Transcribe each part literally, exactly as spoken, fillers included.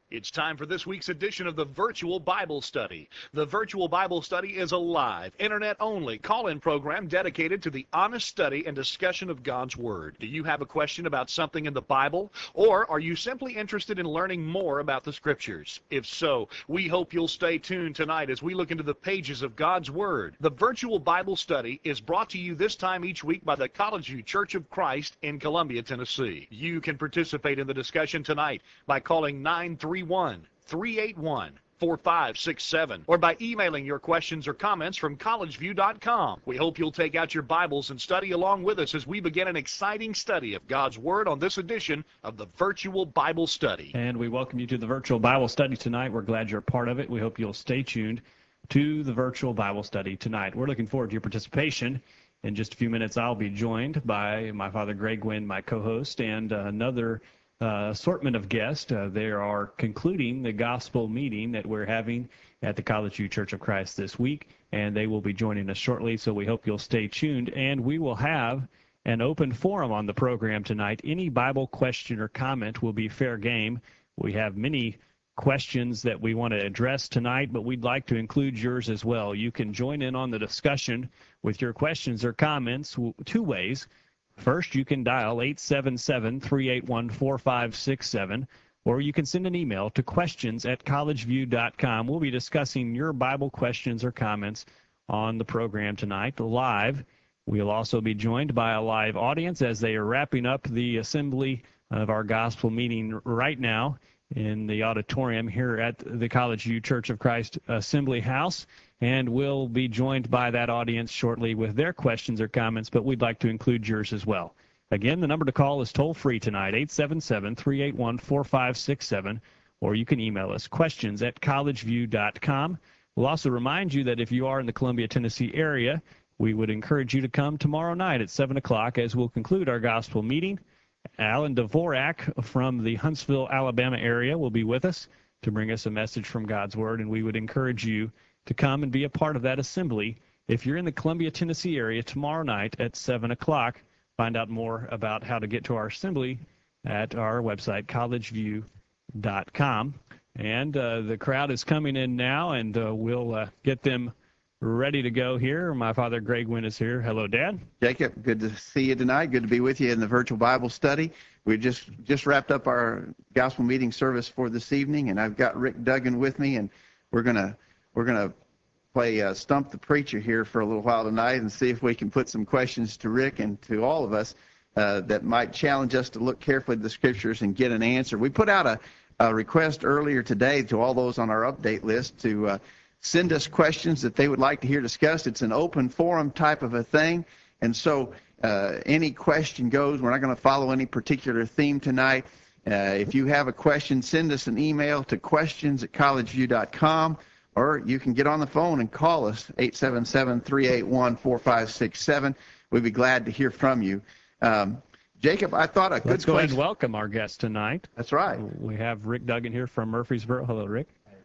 It's time for this week's edition of the Virtual Bible Study. The Virtual Bible Study is a live, internet-only call-in program dedicated to the honest study and discussion of God's Word. Do you have a question about something in the Bible? Or are you simply interested in learning more about the Scriptures? If so, we hope you'll stay tuned tonight as we look into the pages of God's Word. The Virtual Bible Study is brought to you this time each week by the College View Church of Christ in Columbia, Tennessee. You can participate in the discussion tonight by calling nine three one, three eight one, four five six seven or by emailing your questions or comments from college view dot com. We hope you'll take out your Bibles and study along with us as we begin an exciting study of God's Word on this edition of the Virtual Bible Study. And we welcome you to the Virtual Bible Study tonight. We're glad you're a part of it. We hope you'll stay tuned to the Virtual Bible Study tonight. We're looking forward to your participation. In just a few minutes, I'll be joined by my father, Greg Gwynn, my co-host, and uh, another Uh, assortment of guests. Uh, they are concluding the gospel meeting that we're having at the College View Church of Christ this week, and they will be joining us shortly, so we hope you'll stay tuned. And we will have an open forum on the program tonight. Any Bible question or comment will be fair game. We have many questions that we want to address tonight, but we'd like to include yours as well. You can join in on the discussion with your questions or comments two ways. First, you can dial eight seven seven, three eight one, four five six seven, or you can send an email to questions at college view dot com. We'll be discussing your Bible questions or comments on the program tonight live. We'll also be joined by a live audience as they are wrapping up the assembly of our gospel meeting right now in the auditorium here at the College View Church of Christ Assembly House. And we'll be joined by that audience shortly with their questions or comments, but we'd like to include yours as well. Again, the number to call is toll-free tonight, eight seven seven, three eight one, four five six seven, or you can email us, questions at college view dot com. We'll also remind you that if you are in the Columbia, Tennessee area, we would encourage you to come tomorrow night at seven o'clock as we'll conclude our gospel meeting. Alan Dvorak from the Huntsville, Alabama area will be with us to bring us a message from God's Word, and we would encourage you to come and be a part of that assembly. If you're in the Columbia, Tennessee area tomorrow night at seven o'clock, find out more about how to get to our assembly at our website, college view dot com. And uh, the crowd is coming in now, and uh, we'll uh, get them ready to go here. My father, Greg Gwynn, is here. Hello, Dad. Jacob, good to see you tonight. Good to be with you in the virtual Bible study. We just just wrapped up our gospel meeting service for this evening, and I've got Rick Duggan with me, and we're gonna we're gonna play uh, Stump the Preacher here for a little while tonight, and see if we can put some questions to Rick and to all of us uh, that might challenge us to look carefully at the Scriptures and get an answer. We put out a, a request earlier today to all those on our update list to uh, send us questions that they would like to hear discussed. It's an open forum type of a thing, and so uh, any question goes. We're not going to follow any particular theme tonight. Uh, if you have a question, send us an email to questions at college view dot com, or you can get on the phone and call us, eight seven seven, three eight one, four five six seven. We'd be glad to hear from you. Um, Jacob, I thought a good Let's go ahead question. and welcome our guest tonight. That's right. We have Rick Duggan here from Murfreesboro. Hello, Rick.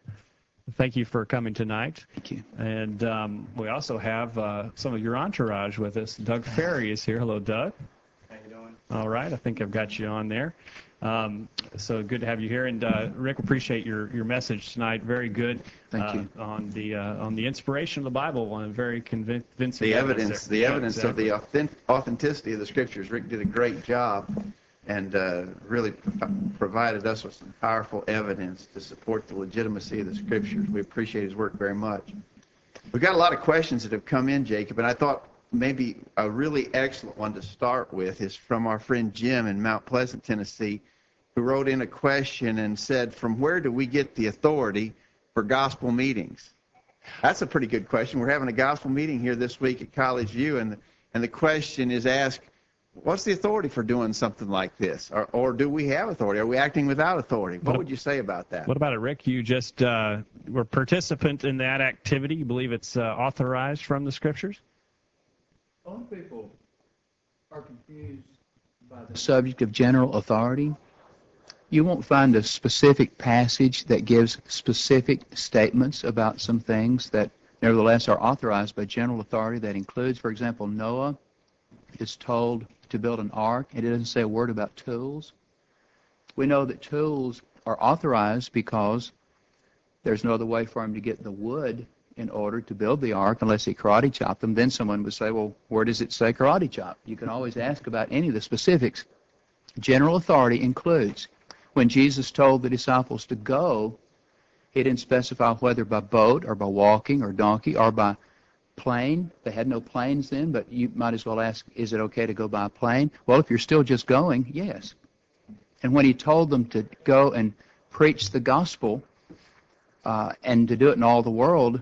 Thank you for coming tonight. Thank you. And um, we also have uh, some of your entourage with us. Doug Ferry is here. Hello, Doug. How you doing? All right. I think I've got you on there. Um, so good to have you here. And uh, Rick, appreciate your, your message tonight. Very good. Thank uh, you. On the uh, on the inspiration of the Bible, one very convincing. The evidence, there. the evidence Yeah, of the authentic, authenticity of the Scriptures. Rick did a great job, and uh, really provided us with some powerful evidence to support the legitimacy of the Scriptures. We appreciate his work very much. We've got a lot of questions that have come in, Jacob, and I thought maybe a really excellent one to start with is from our friend Jim in Mount Pleasant, Tennessee, who wrote in a question and said, from where do we get the authority for gospel meetings? That's a pretty good question. We're having a gospel meeting here this week at College View, and, and the question is asked, what's the authority for doing something like this? Or, or do we have authority? Are we acting without authority? What, what would you say about that? What about it, Rick? You just uh, were a participant in that activity. You believe it's uh, authorized from the Scriptures? Some people are confused by the subject of general authority. You won't find a specific passage that gives specific statements about some things that nevertheless are authorized by general authority. That includes, for example, Noah is told to build an ark, and it doesn't say a word about tools. We know that tools are authorized because there's no other way for him to get the wood in order to build the ark unless he karate chopped them. Then someone would say, well, where does it say karate chop? You can always ask about any of the specifics. General authority includes when Jesus told the disciples to go, he didn't specify whether by boat or by walking or donkey or by plane. They had no planes then, but you might as well ask, is it okay to go by plane? Well, if you're still just going, yes. And when he told them to go and preach the gospel uh, and to do it in all the world,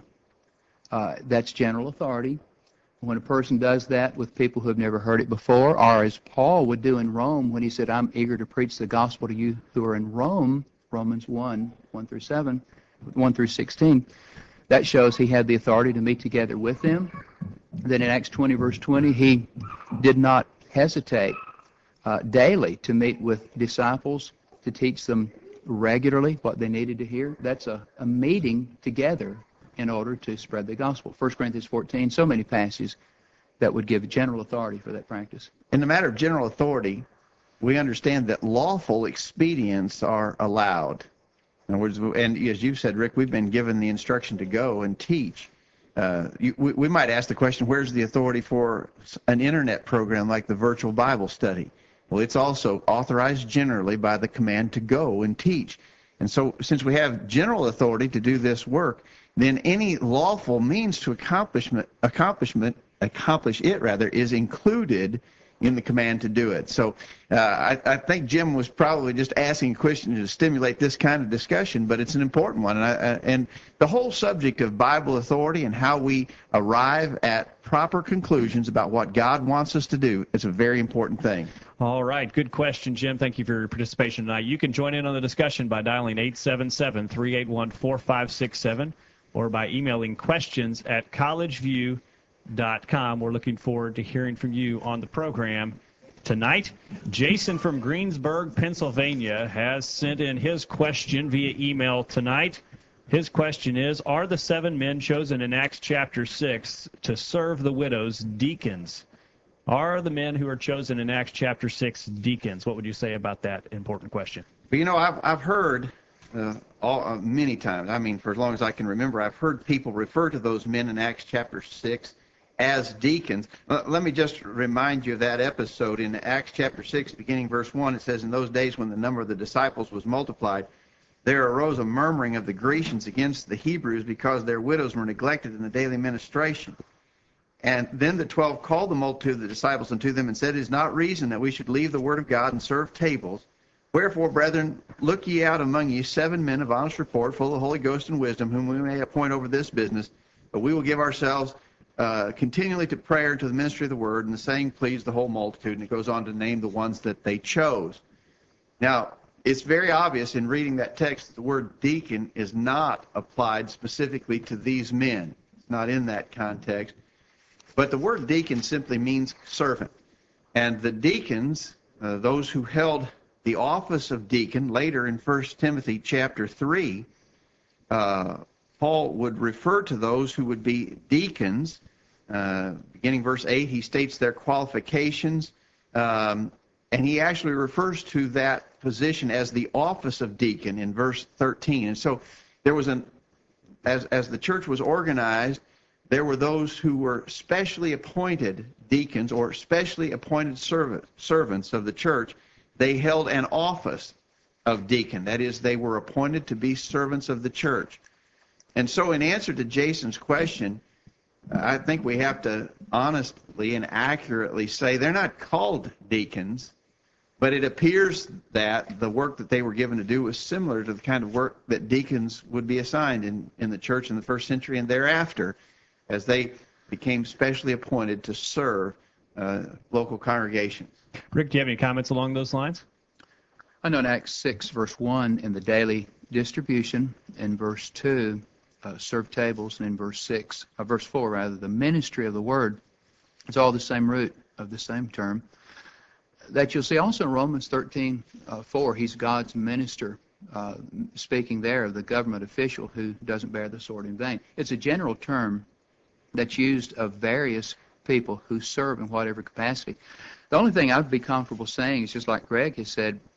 uh, that's general authority. When a person does that with people who have never heard it before, or as Paul would do in Rome when he said, I'm eager to preach the gospel to you who are in Rome, Romans one, one through seven, one through sixteen, that shows he had the authority to meet together with them. Then in Acts twenty, verse twenty, he did not hesitate uh, daily to meet with disciples, to teach them regularly what they needed to hear. That's a, a meeting together in order to spread the gospel. First Corinthians fourteen, so many passages that would give general authority for that practice. In the matter of general authority, we understand that lawful expedients are allowed. In other words, and as you've said, Rick, we've been given the instruction to go and teach. Uh, you, we, we might ask the question, where's the authority for an internet program like the virtual Bible study? Well, it's also authorized generally by the command to go and teach. And so since we have general authority to do this work, then any lawful means to accomplishment, accomplishment, accomplish it rather, is included in the command to do it. So uh, I, I think Jim was probably just asking a question to stimulate this kind of discussion, but it's an important one. And, I, uh, and the whole subject of Bible authority and how we arrive at proper conclusions about what God wants us to do is a very important thing. All right. Good question, Jim. Thank you for your participation tonight. You can join in on the discussion by dialing eight seven seven, three eight one, four five six seven or by emailing questions at collegeview dot com. We're looking forward to hearing from you on the program tonight. Jason from Greensburg, Pennsylvania, has sent in his question via email tonight. His question is, are the seven men chosen in Acts chapter six to serve the widows deacons? Are the men who are chosen in Acts chapter six deacons? What would you say about that important question? But, you know, I've, I've heard uh, all, uh, many times, I mean, for as long as I can remember, I've heard people refer to those men in Acts chapter six as deacons. Uh, let me just remind you of that episode in Acts chapter six, beginning verse one. It says, in those days when the number of the disciples was multiplied, there arose a murmuring of the Grecians against the Hebrews because their widows were neglected in the daily ministration. And then the twelve called the multitude of the disciples unto them and said, it is not reason that we should leave the word of God and serve tables. Wherefore, brethren, look ye out among you seven men of honest report, full of the Holy Ghost and wisdom, whom we may appoint over this business. But we will give ourselves uh, continually to prayer and to the ministry of the word. And the saying pleased the whole multitude. And it goes on to name the ones that they chose. Now, it's very obvious in reading that text that the word deacon is not applied specifically to these men. It's not in that context. But the word deacon simply means servant. And the deacons, uh, those who held the office of deacon, later in First Timothy chapter three, uh, Paul would refer to those who would be deacons. Uh, beginning verse eight, he states their qualifications, um, and he actually refers to that position as the office of deacon in verse thirteen. And so there was an, as, as the church was organized, there were those who were specially appointed deacons or specially appointed servant, servants of the church. They held an office of deacon. That is, they were appointed to be servants of the church. And so in answer to Jason's question, I think we have to honestly and accurately say they're not called deacons, but it appears that the work that they were given to do was similar to the kind of work that deacons would be assigned in, in the church in the first century and thereafter, as they became specially appointed to serve uh, local congregations. Rick, do you have any comments along those lines? I know in Acts six, verse one, in the daily distribution, in verse two, uh, serve tables, and in verse six, uh, verse four, rather, the ministry of the word, it's all the same root of the same term. That you'll see also in Romans thirteen, uh, four, he's God's minister, uh, speaking there of the government official who doesn't bear the sword in vain. It's a general term that's used of various people who serve in whatever capacity. The only thing I'd be comfortable saying is just like Greg has said,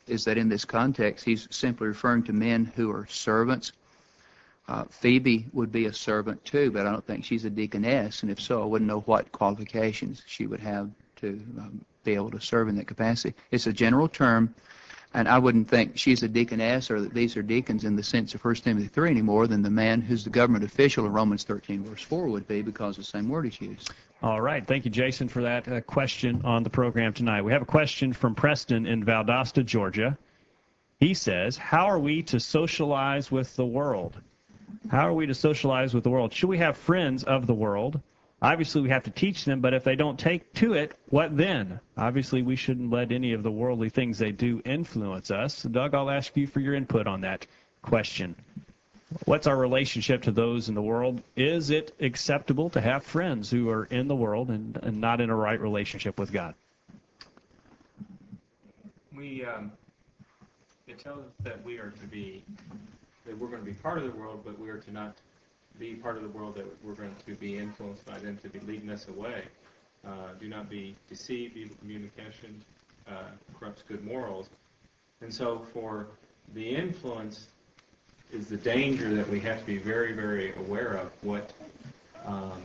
is that in this context, he's simply referring to men who are servants. Uh, Phoebe would be a servant too, but I don't think she's a deaconess, and if so, I wouldn't know what qualifications she would have to um, be able to serve in that capacity. It's a general term, and I wouldn't think she's a deaconess or that these are deacons in the sense of First Timothy three any more than the man who's the government official in Romans thirteen, verse four would be, because the same word is used. All right. Thank you, Jason, for that uh, question on the program tonight. We have a question from Preston in Valdosta, Georgia. He says, how are we to socialize with the world? How are we to socialize with the world? Should we have friends of the world? Obviously, we have to teach them, but if they don't take to it, what then? Obviously, we shouldn't let any of the worldly things they do influence us. Doug, I'll ask you for your input on that question. What's our relationship to those in the world? Is it acceptable to have friends who are in the world and, and not in a right relationship with God? We, um, it tells us that we are to be, that we're going to be part of the world, but we are to not be part of the world that we're going to be influenced by them to be leading us away. Uh, do not be deceived. Evil communication uh, corrupts good morals. And so for the influence is the danger that we have to be very, very aware of, what um,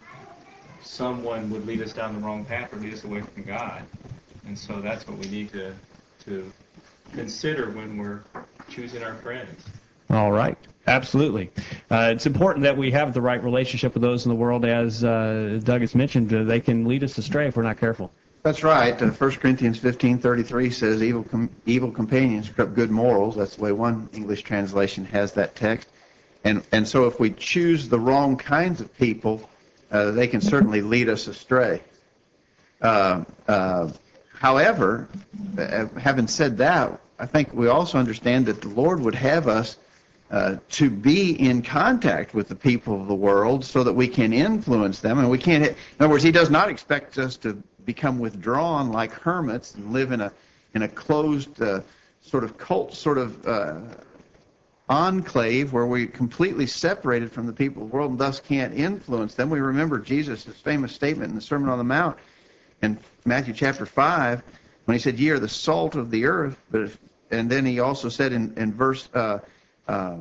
someone would lead us down the wrong path or lead us away from God. And so that's what we need to, to consider when we're choosing our friends. All right. Absolutely. Uh, it's important that we have the right relationship with those in the world. As uh, Doug has mentioned, uh, they can lead us astray if we're not careful. That's right. Uh, First Corinthians fifteen thirty-three says, evil com- evil companions corrupt good morals. That's the way one English translation has that text. And and so if we choose the wrong kinds of people, uh, they can certainly lead us astray. Uh, uh, however, uh, having said that, I think we also understand that the Lord would have us uh, to be in contact with the people of the world so that we can influence them. And we can't, in other words, He does not expect us to become withdrawn like hermits and live in a in a closed uh, sort of cult sort of uh, enclave where we're completely separated from the people of the world and thus can't influence them. We remember Jesus' famous statement in the Sermon on the Mount in Matthew chapter five when He said, "Ye are the salt of the earth," but if, and then He also said in, in verse uh, uh,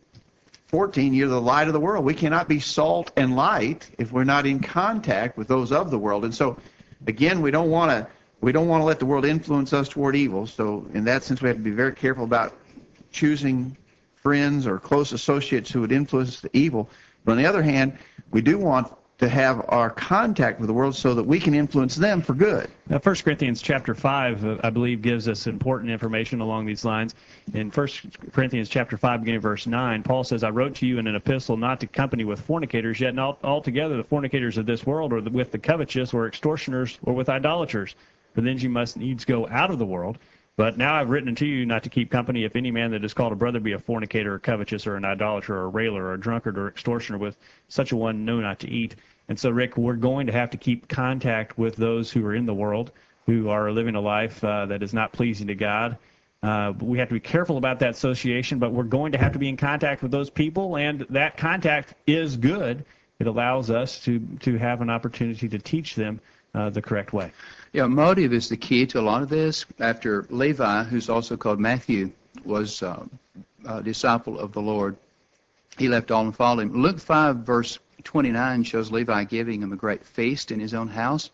fourteen, "You're the light of the world." We cannot be salt and light if we're not in contact with those of the world. And so again, we don't want to we don't want to let the world influence us toward evil. So in that sense, we have to be very careful about choosing friends or close associates who would influence the evil. But on the other hand, we do want to have our contact with the world so that we can influence them for good. Now, First Corinthians chapter five, uh, I believe, gives us important information along these lines. In First Corinthians chapter five, beginning of verse nine, Paul says, "I wrote to you in an epistle not to company with fornicators, yet not altogether the fornicators of this world, or the, with the covetous, or extortioners, or with idolaters. For then you must needs go out of the world. But now I've written unto you not to keep company if any man that is called a brother be a fornicator, or covetous, or an idolater, or a railer, or a drunkard, or extortioner, with such a one know not to eat." And so, Rick, we're going to have to keep contact with those who are in the world, who are living a life uh, that is not pleasing to God. Uh, we have to be careful about that association, but we're going to have to be in contact with those people, and that contact is good. It allows us to, to have an opportunity to teach them uh, the correct way. Yeah, motive is the key to a lot of this. After Levi, who's also called Matthew, was uh, a disciple of the Lord, he left all and followed him. Luke five, verse twenty-nine shows Levi giving him a great feast in his own house.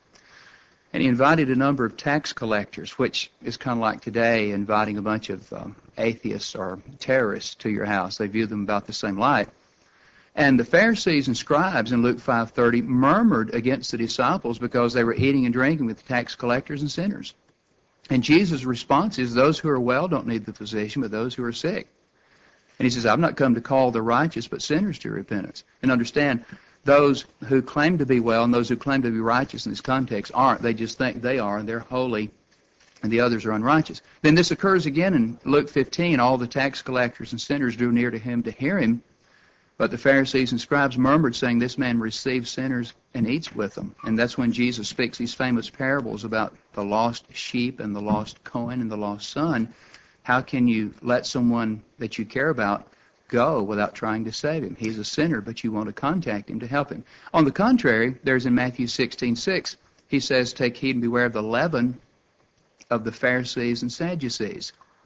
And he invited a number of tax collectors, which is kind of like today inviting a bunch of um, atheists or terrorists to your house. They view them about the same light. And the Pharisees and scribes in Luke five thirty murmured against the disciples because they were eating and drinking with tax collectors and sinners. And Jesus' response is, those who are well don't need the physician, but those who are sick. And he says, I've not come to call the righteous, but sinners to repentance. And understand, those who claim to be well and those who claim to be righteous in this context aren't. They just think they are, and they're holy, and the others are unrighteous. Then this occurs again in Luke fifteen. All the tax collectors and sinners drew near to him to hear him. But the Pharisees and scribes murmured, saying, this man receives sinners and eats with them. And that's when Jesus speaks these famous parables about the lost sheep and the lost coin and the lost son. How can you let someone that you care about go without trying to save him? He's a sinner, but you want to contact him to help him. On the contrary, there's in Matthew sixteen six, he says, take heed and beware of the leaven of the Pharisees and Sadducees.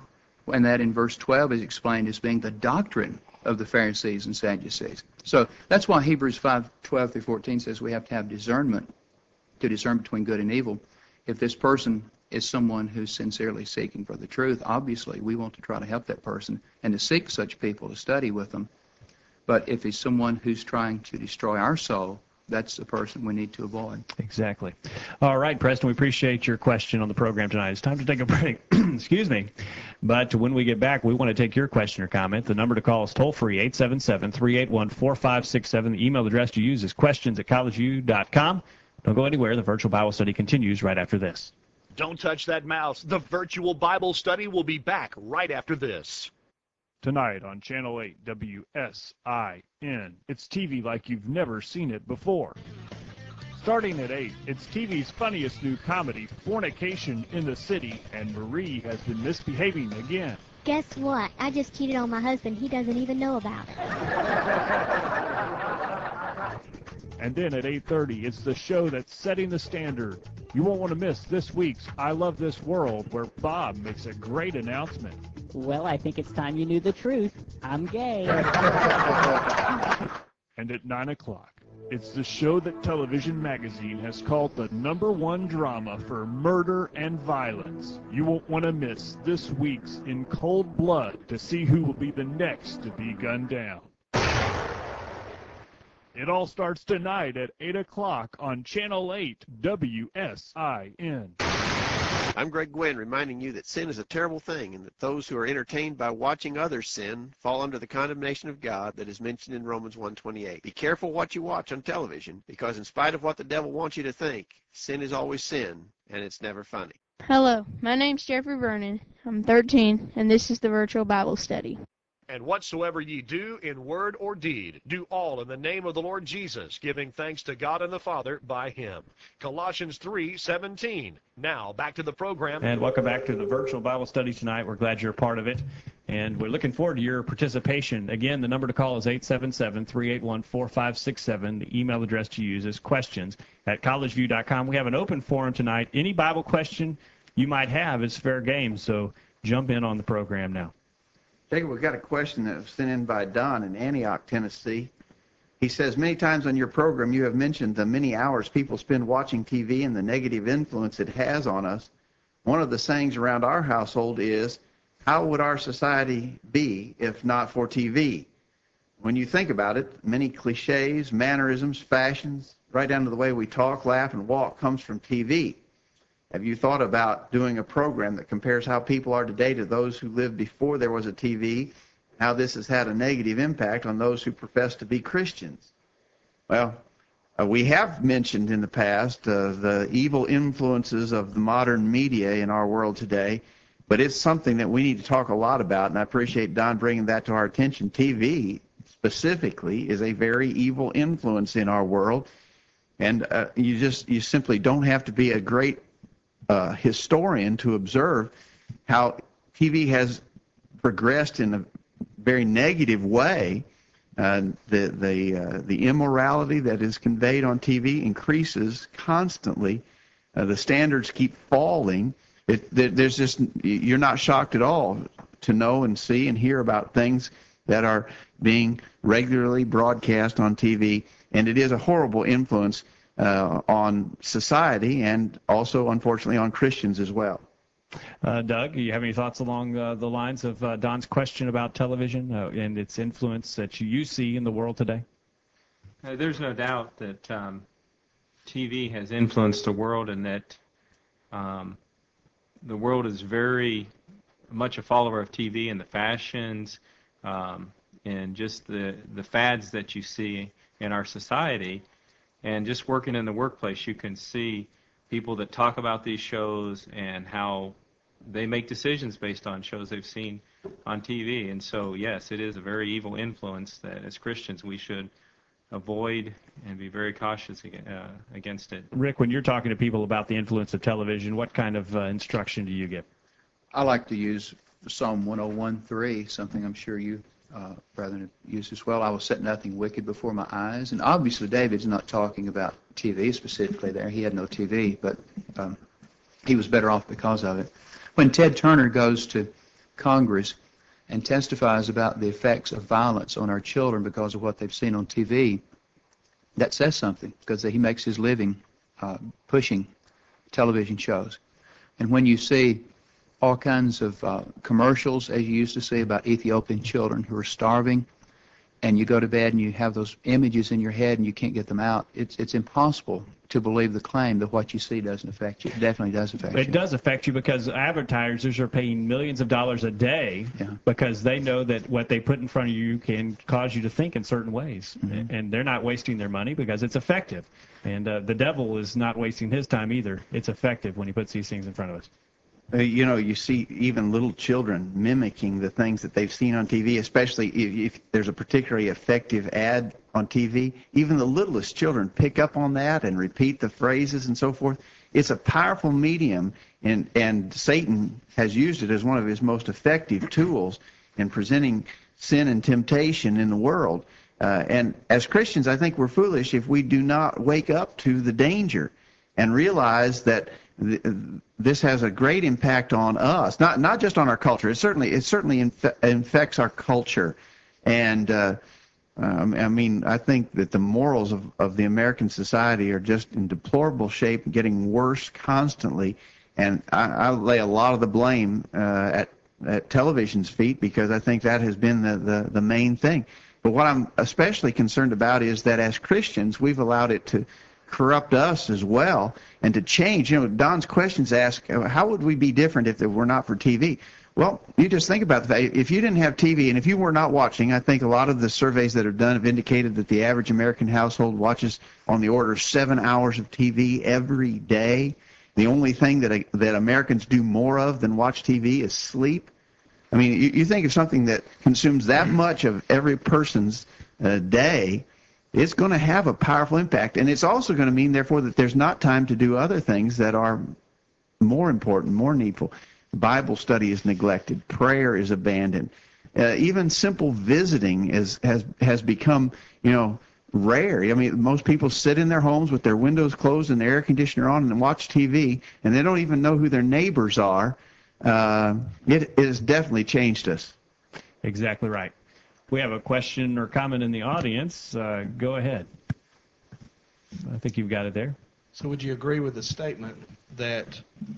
And that in verse twelve is explained as being the doctrine of the Pharisees and Sadducees. So that's why Hebrews five, twelve through fourteen says we have to have discernment to discern between good and evil. If this person is someone who's sincerely seeking for the truth, obviously we want to try to help that person and to seek such people to study with them. But if he's someone who's trying to destroy our soul, that's the person we need to avoid. Exactly. All right, Preston, we appreciate your question on the program tonight. It's time to take a break. Excuse me. But when we get back, we want to take your question or comment. The number to call is toll-free, eight seven seven, three eight one, four five six seven. The email address to use is questions at collegeview dot com. Don't go anywhere. The virtual Bible study continues right after this. Don't touch that mouse. The virtual Bible study will be back right after this. Tonight on Channel eight W S I N, it's T V like you've never seen it before. Starting at eight, it's T V's funniest new comedy, Fornication in the City, and Marie has been misbehaving again. Guess what? I just cheated on my husband. He doesn't even know about it. And then at eight thirty, it's the show that's setting the standard. You won't want to miss this week's I Love This World, where Bob makes a great announcement. Well, I think it's time you knew the truth. I'm gay. And at nine o'clock, it's the show that Television Magazine has called the number one drama for murder and violence. You won't want to miss this week's In Cold Blood to see who will be the next to be gunned down. It all starts tonight at eight o'clock on Channel eight W S I N. I'm Greg Gwynn, reminding you that sin is a terrible thing and that those who are entertained by watching others sin fall under the condemnation of God that is mentioned in Romans one twenty-eight. Be careful what you watch on television, because in spite of what the devil wants you to think, sin is always sin, and it's never funny. Hello, my name's Jeffrey Vernon. I'm thirteen, and this is the Virtual Bible Study. And whatsoever ye do in word or deed, do all in the name of the Lord Jesus, giving thanks to God and the Father by him. Colossians three seventeen. Now, back to the program. And welcome back to the virtual Bible study tonight. We're glad you're a part of it. And we're looking forward to your participation. Again, the number to call is eight seven seven, three eight one, four five six seven. The email address to use is questions at collegeview dot com. We have an open forum tonight. Any Bible question you might have is fair game, so jump in on the program now. Jacob, we've got a question that was sent in by Don in Antioch, Tennessee. He says, many times on your program you have mentioned the many hours people spend watching T V and the negative influence it has on us. One of the sayings around our household is, how would our society be if not for T V? When you think about it, many cliches, mannerisms, fashions, right down to the way we talk, laugh, and walk comes from T V. Have you thought about doing a program that compares how people are today to those who lived before there was a T V, how this has had a negative impact on those who profess to be Christians? Well, uh, we have mentioned in the past uh, the evil influences of the modern media in our world today, but it's something that we need to talk a lot about, and I appreciate Don bringing that to our attention. T V specifically is a very evil influence in our world, and uh, you just you simply don't have to be a great Uh, historian to observe how T V has progressed in a very negative way. Uh, the the uh, the immorality that is conveyed on T V increases constantly. Uh, the standards keep falling. It, there, there's just you're not shocked at all to know and see and hear about things that are being regularly broadcast on T V, and it is a horrible influence Uh, on society and also, unfortunately, on Christians as well. Uh, Doug, do you have any thoughts along uh, the lines of uh, Don's question about television uh, and its influence that you, you see in the world today? Uh, there's no doubt that um, T V has influenced the world, and that um, the world is very much a follower of T V and the fashions um, and just the, the fads that you see in our society. And just working in the workplace, you can see people that talk about these shows and how they make decisions based on shows they've seen on T V. And so, yes, it is a very evil influence that as Christians we should avoid and be very cautious uh, against it. Rick, when you're talking to people about the influence of television, what kind of uh, instruction do you give? I like to use Psalm one oh one three, something I'm sure you Uh, brethren have used as well. I will set nothing wicked before my eyes. And obviously David's not talking about T V specifically there. He had no T V, but um, he was better off because of it. When Ted Turner goes to Congress and testifies about the effects of violence on our children because of what they've seen on T V, that says something, because he makes his living uh, pushing television shows. And when you see all kinds of uh, commercials, as you used to see, about Ethiopian children who are starving, and you go to bed and you have those images in your head and you can't get them out, it's it's impossible to believe the claim that what you see doesn't affect you. It definitely does affect you. It does affect you because advertisers are paying millions of dollars a day Yeah. because they know that what they put in front of you can cause you to think in certain ways. Mhm. And they're not wasting their money because it's effective. And uh, the devil is not wasting his time either. It's effective when he puts these things in front of us. Uh, you know, you see even little children mimicking the things that they've seen on T V, especially if, if there's a particularly effective ad on T V. Even the littlest children pick up on that and repeat the phrases and so forth. It's a powerful medium, and, and Satan has used it as one of his most effective tools in presenting sin and temptation in the world. Uh, and as Christians, I think we're foolish if we do not wake up to the danger and realize that this has a great impact on us, not not just on our culture. It certainly it certainly inf- infects our culture, and uh, um, I mean I think that the morals of, of the American society are just in deplorable shape, getting worse constantly, and I, I lay a lot of the blame uh, at at television's feet because I think that has been the, the the main thing. But what I'm especially concerned about is that as Christians we've allowed it to corrupt us as well, and to change. You know, Don's questions ask, how would we be different if it were not for T V? Well, you just think about that. If you didn't have T V, and if you were not watching, I think a lot of the surveys that are done have indicated that the average American household watches on the order of seven hours of T V every day. The only thing that that Americans do more of than watch T V is sleep. I mean, you, you think of something that consumes that much of every person's uh, day, it's going to have a powerful impact. And it's also going to mean, therefore, that there's not time to do other things that are more important, more needful. Bible study is neglected. Prayer is abandoned. Uh, even simple visiting is, has, has become, you know, rare. I mean, most people sit in their homes with their windows closed and the air conditioner on and watch T V, and they don't even know who their neighbors are. Uh, it, it has definitely changed us. Exactly right. We have a question or comment in the audience. Uh, go ahead. I think you've got it there. So would you agree with the statement that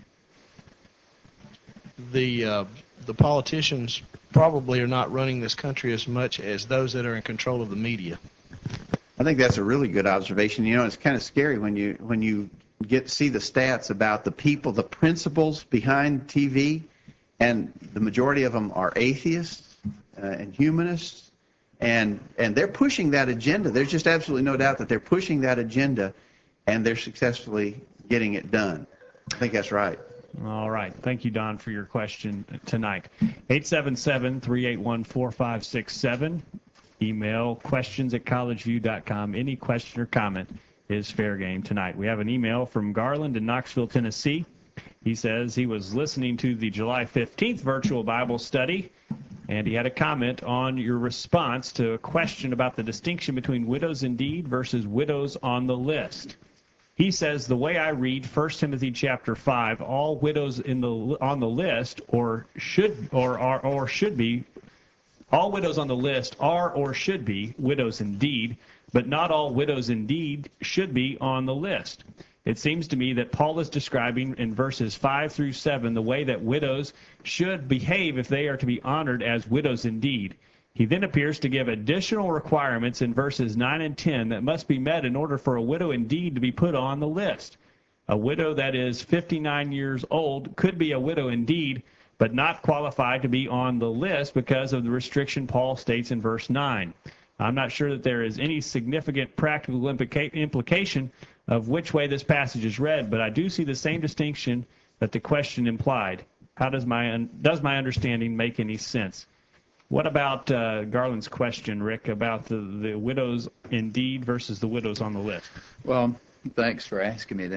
the uh, the politicians probably are not running this country as much as those that are in control of the media? I think that's a really good observation. You know, it's kind of scary when you when you get to see the stats about the people, the principles behind T V, and the majority of them are atheists uh, and humanists. And and they're pushing that agenda. There's just absolutely no doubt that they're pushing that agenda, and they're successfully getting it done. I think that's right. All right. Thank you, Don, for your question tonight. eight seven seven, three eight one, four five six seven. Email questions at collegeview dot com. Any question or comment is fair game tonight. We have an email from Garland in Knoxville, Tennessee. He says he was listening to the July fifteenth virtual Bible study, and he had a comment on your response to a question about the distinction between widows indeed versus widows on the list. He says, the way I read First Timothy chapter five, all widows in the on the list or should or are or should be all widows on the list are or should be widows indeed, but not all widows indeed should be on the list. It seems to me that Paul is describing in verses five through seven the way that widows should behave if they are to be honored as widows indeed. He then appears to give additional requirements in verses nine and ten that must be met in order for a widow indeed to be put on the list. A widow that is fifty-nine years old could be a widow indeed, but not qualified to be on the list because of the restriction Paul states in verse nine. I'm not sure that there is any significant practical implica- implication of which way this passage is read, but I do see the same distinction that the question implied. How does my un- does my understanding make any sense? What about uh, Garland's question, Rick, about the, the widows indeed versus the widows on the list? Well, thanks for asking me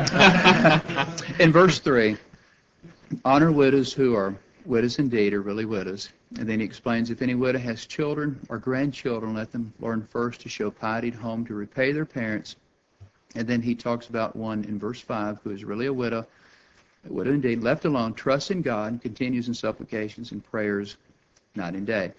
that. In verse three, honor widows who are widows indeed, are really widows. And then he explains, if any widow has children or grandchildren, let them learn first to show piety at home, to repay their parents. And then he talks about one in verse five who is really a widow, A widow indeed, left alone, trusts in God and continues in supplications and prayers night and day.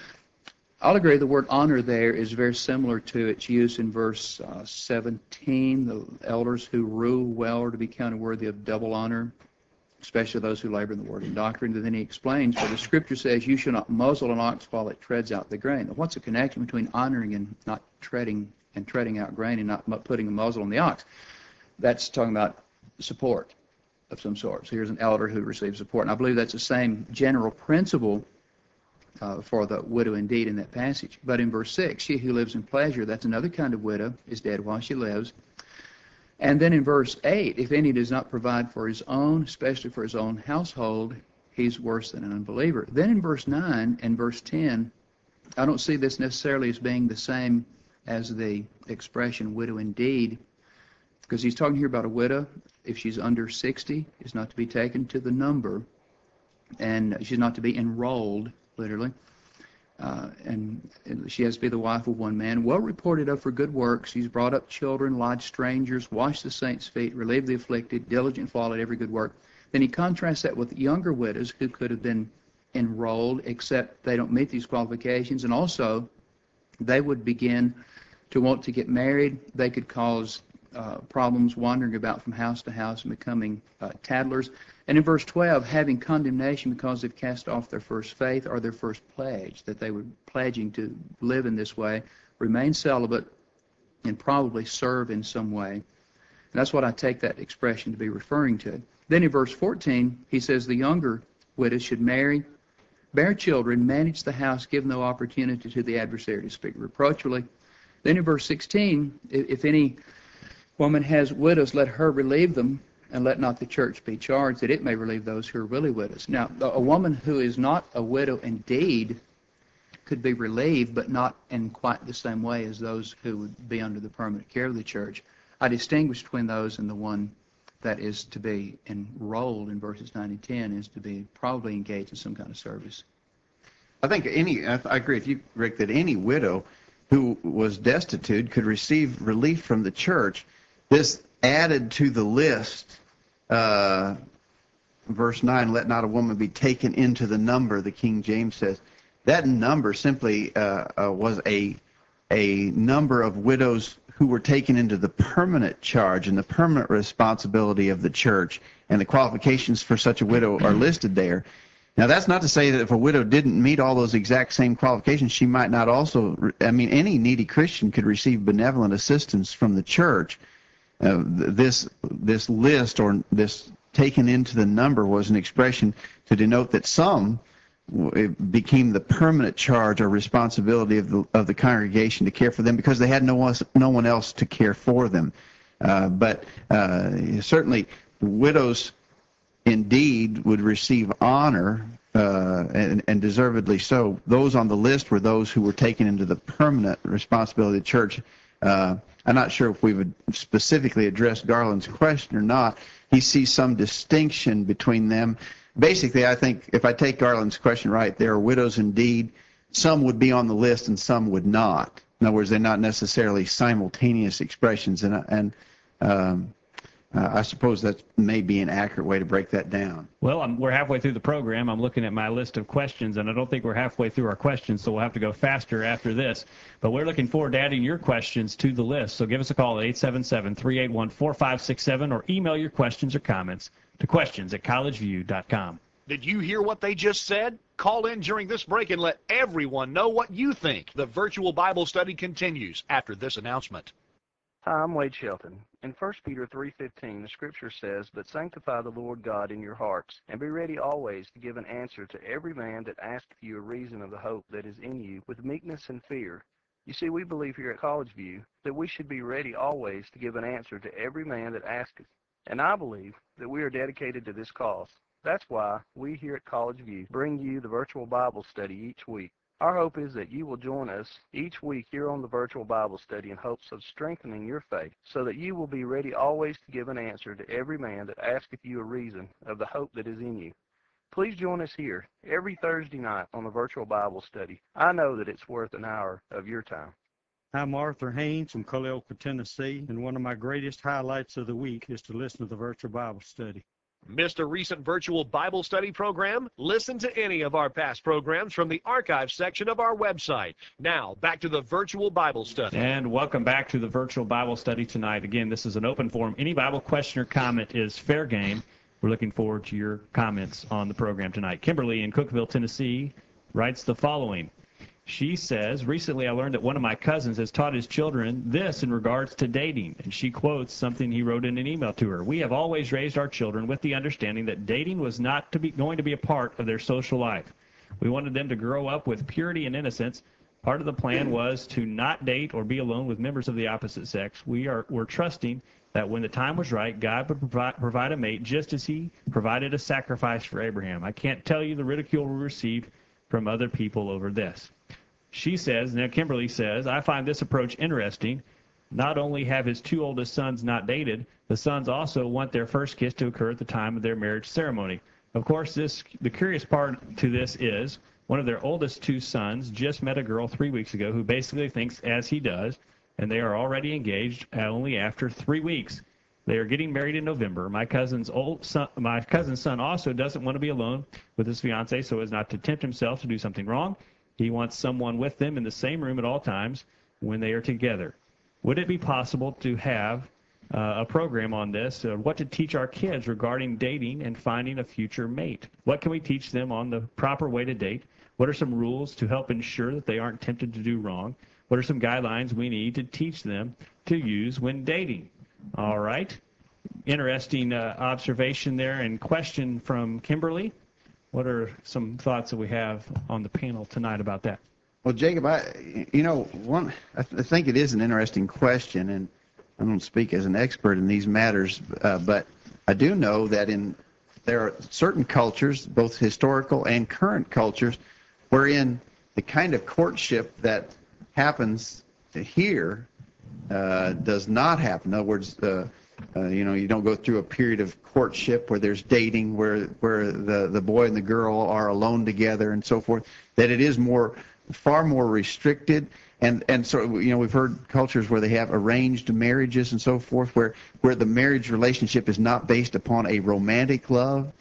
I'll agree the word honor there is very similar to its use in verse uh, seventeen. The elders who rule well are to be counted worthy of double honor, especially those who labor in the word and doctrine. And then he explains, for the scripture says, you shall not muzzle an ox while it treads out the grain. Now, what's the connection between honoring and not treading and treading out grain and not putting a muzzle on the ox? That's talking about support of some sort. So here's an elder who receives support. And I believe that's the same general principle uh, for the widow indeed in that passage. But in verse six, she who lives in pleasure, that's another kind of widow, is dead while she lives. And then in verse eight, if any does not provide for his own, especially for his own household, he's worse than an unbeliever. Then in verse nine and verse ten, I don't see this necessarily as being the same as the expression widow indeed, because he's talking here about a widow. If she's under sixty, is not to be taken to the number, and she's not to be enrolled, literally. Uh, and, and she has to be the wife of one man, well reported of for good works. She's brought up children, lodged strangers, washed the saints' feet, relieved the afflicted, diligent, followed every good work. Then he contrasts that with younger widows who could have been enrolled, except they don't meet these qualifications. And also, they would begin to want to get married. They could cause uh, problems wandering about from house to house and becoming uh, tattlers. And in verse twelve, having condemnation because they've cast off their first faith or their first pledge, that they were pledging to live in this way, remain celibate, and probably serve in some way. And that's what I take that expression to be referring to. Then in verse fourteen, he says the younger widows should marry, bear children, manage the house, give no opportunity to the adversary to speak reproachfully. Then in verse sixteen, if any woman has widows, let her relieve them, and let not the church be charged, that it may relieve those who are really widows. Now, a woman who is not a widow indeed could be relieved, but not in quite the same way as those who would be under the permanent care of the church. I distinguish between those and the one that is to be enrolled in verses nine and ten is to be probably engaged in some kind of service. I think any, I I agree with you, Rick, that any widow who was destitute could receive relief from the church. This added to the list, uh, verse nine, let not a woman be taken into the number, the King James says. That number simply uh, uh, was a, a number of widows who were taken into the permanent charge and the permanent responsibility of the church, and the qualifications for such a widow are listed there. Now, that's not to say that if a widow didn't meet all those exact same qualifications, she might not also, I mean, any needy Christian could receive benevolent assistance from the church. Uh, this this list, or this taken into the number, was an expression to denote that some it became the permanent charge or responsibility of the of the congregation to care for them because they had no one no one else to care for them. Uh, but uh, certainly, widows indeed would receive honor, uh, and, and deservedly so. Those on the list were those who were taken into the permanent responsibility of the church. Uh, I'm not sure if we would specifically address Garland's question or not. He sees some distinction between them. Basically, I think if I take Garland's question right, there are widows indeed. Some would be on the list and some would not. In other words, they're not necessarily simultaneous expressions. And, and um, uh, I suppose that may be an accurate way to break that down. Well, I'm, we're halfway through the program. I'm looking at my list of questions, and I don't think we're halfway through our questions, so we'll have to go faster after this. But we're looking forward to adding your questions to the list. So give us a call at eight seven seven, three eight one, four five six seven or email your questions or comments to questions at college view dot com. Did you hear what they just said? Call in during this break and let everyone know what you think. The virtual Bible study continues after this announcement. Hi, I'm Wade Shelton. In First Peter three fifteen, the scripture says, but sanctify the Lord God in your hearts, and be ready always to give an answer to every man that asketh you a reason of the hope that is in you, with meekness and fear. You see, we believe here at College View that we should be ready always to give an answer to every man that asketh. And I believe that we are dedicated to this cause. That's why we here at College View bring you the virtual Bible study each week. Our hope is that you will join us each week here on the virtual Bible study in hopes of strengthening your faith, so that you will be ready always to give an answer to every man that asketh you a reason of the hope that is in you. Please join us here every Thursday night on the virtual Bible study. I know that it's worth an hour of your time. I'm Arthur Haynes from Culleoka, Tennessee, and one of my greatest highlights of the week is to listen to the virtual Bible study. Missed a recent virtual Bible study program? Listen to any of our past programs from the archive section of our website. Now, back to the virtual Bible study. And welcome back to the virtual Bible study tonight. Again, this is an open forum. Any Bible question or comment is fair game. We're looking forward to your comments on the program tonight. Kimberly in Cookeville, Tennessee, writes the following. She says, recently I learned that one of my cousins has taught his children this in regards to dating, and she quotes something he wrote in an email to her. We have always raised our children with the understanding that dating was not to be, going to be a part of their social life. We wanted them to grow up with purity and innocence. Part of the plan was to not date or be alone with members of the opposite sex. We are we're trusting that when the time was right, God would provide, provide a mate just as he provided a sacrifice for Abraham. I can't tell you the ridicule we received from other people over this. She says, now Kimberly says, I find this approach interesting. Not only have his two oldest sons not dated, the sons also want their first kiss to occur at the time of their marriage ceremony. Of course, this the curious part to this is one of their oldest two sons just met a girl three weeks ago who basically thinks as he does, and they are already engaged only after three weeks. They are getting married in November. My cousin's old son, my cousin's son also doesn't want to be alone with his fiancée so as not to tempt himself to do something wrong. He wants someone with them in the same room at all times when they are together. Would it be possible to have uh, a program on this, uh, what to teach our kids regarding dating and finding a future mate? What can we teach them on the proper way to date? What are some rules to help ensure that they aren't tempted to do wrong? What are some guidelines we need to teach them to use when dating? All right. Interesting uh, observation there and question from Kimberly. What are some thoughts that we have on the panel tonight about that? Well, Jacob, I, you know, one, I, th- I think it is an interesting question, and I don't speak as an expert in these matters, uh, but I do know that in there are certain cultures, both historical and current cultures, wherein the kind of courtship that happens here uh, does not happen. In other words, uh, Uh, you know, you don't go through a period of courtship where there's dating, where where the, the boy and the girl are alone together and so forth, that it is more, far more restricted. And, and so, you know, we've heard cultures where they have arranged marriages and so forth, where, where the marriage relationship is not based upon a romantic love.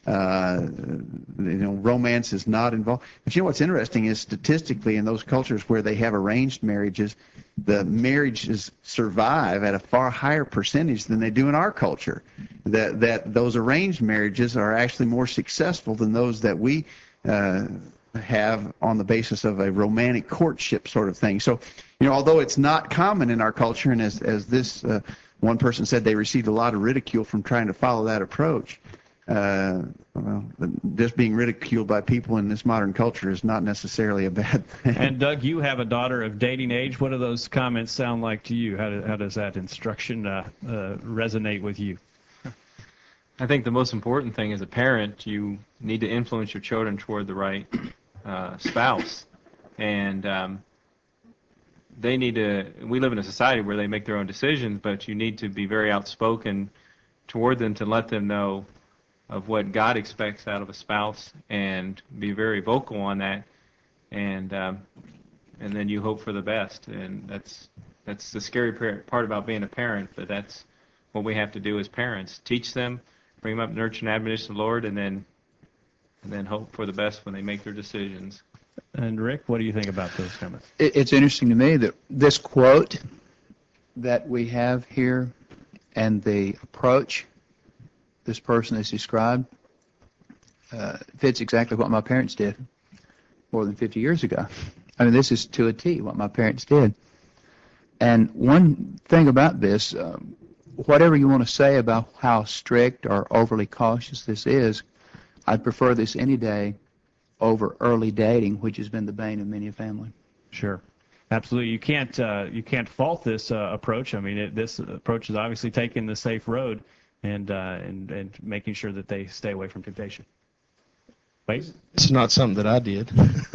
Uh, you know, romance is not involved. But you know what's interesting is statistically in those cultures where they have arranged marriages, the marriages survive at a far higher percentage than they do in our culture. That that those arranged marriages are actually more successful than those that we uh, have on the basis of a romantic courtship sort of thing. So, you know, although it's not common in our culture, and as as this uh, one person said, they received a lot of ridicule from trying to follow that approach. Uh, well, just being ridiculed by people in this modern culture is not necessarily a bad thing. And Doug, you have a daughter of dating age. What do those comments sound like to you? How, do, how does that instruction uh, uh, resonate with you? I think the most important thing as a parent, you need to influence your children toward the right uh, spouse. And um, they need to, we live in a society where they make their own decisions, but you need to be very outspoken toward them to let them know of what God expects out of a spouse and be very vocal on that. And um, and then you hope for the best. And that's that's the scary part about being a parent, but that's what we have to do as parents. Teach them, bring them up, nurture and admonition of the Lord, and then and then hope for the best when they make their decisions. And Rick, what do you think about those comments? It, it's interesting to me that this quote that we have here and the approach this person has described uh, fits exactly what my parents did more than fifty years ago. I mean, this is to a T what my parents did. And one thing about this, um, whatever you want to say about how strict or overly cautious this is, I'd prefer this any day over early dating, which has been the bane of many a family. Sure. Absolutely. You can't uh, you can't fault this uh, approach. I mean, it, this approach is obviously taking the safe road and uh, and and making sure that they stay away from temptation. Wait. This is not something that I did.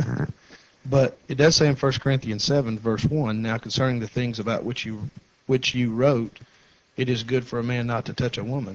But it does say in First Corinthians seven, verse one, now concerning the things about which you which you wrote, it is good for a man not to touch a woman.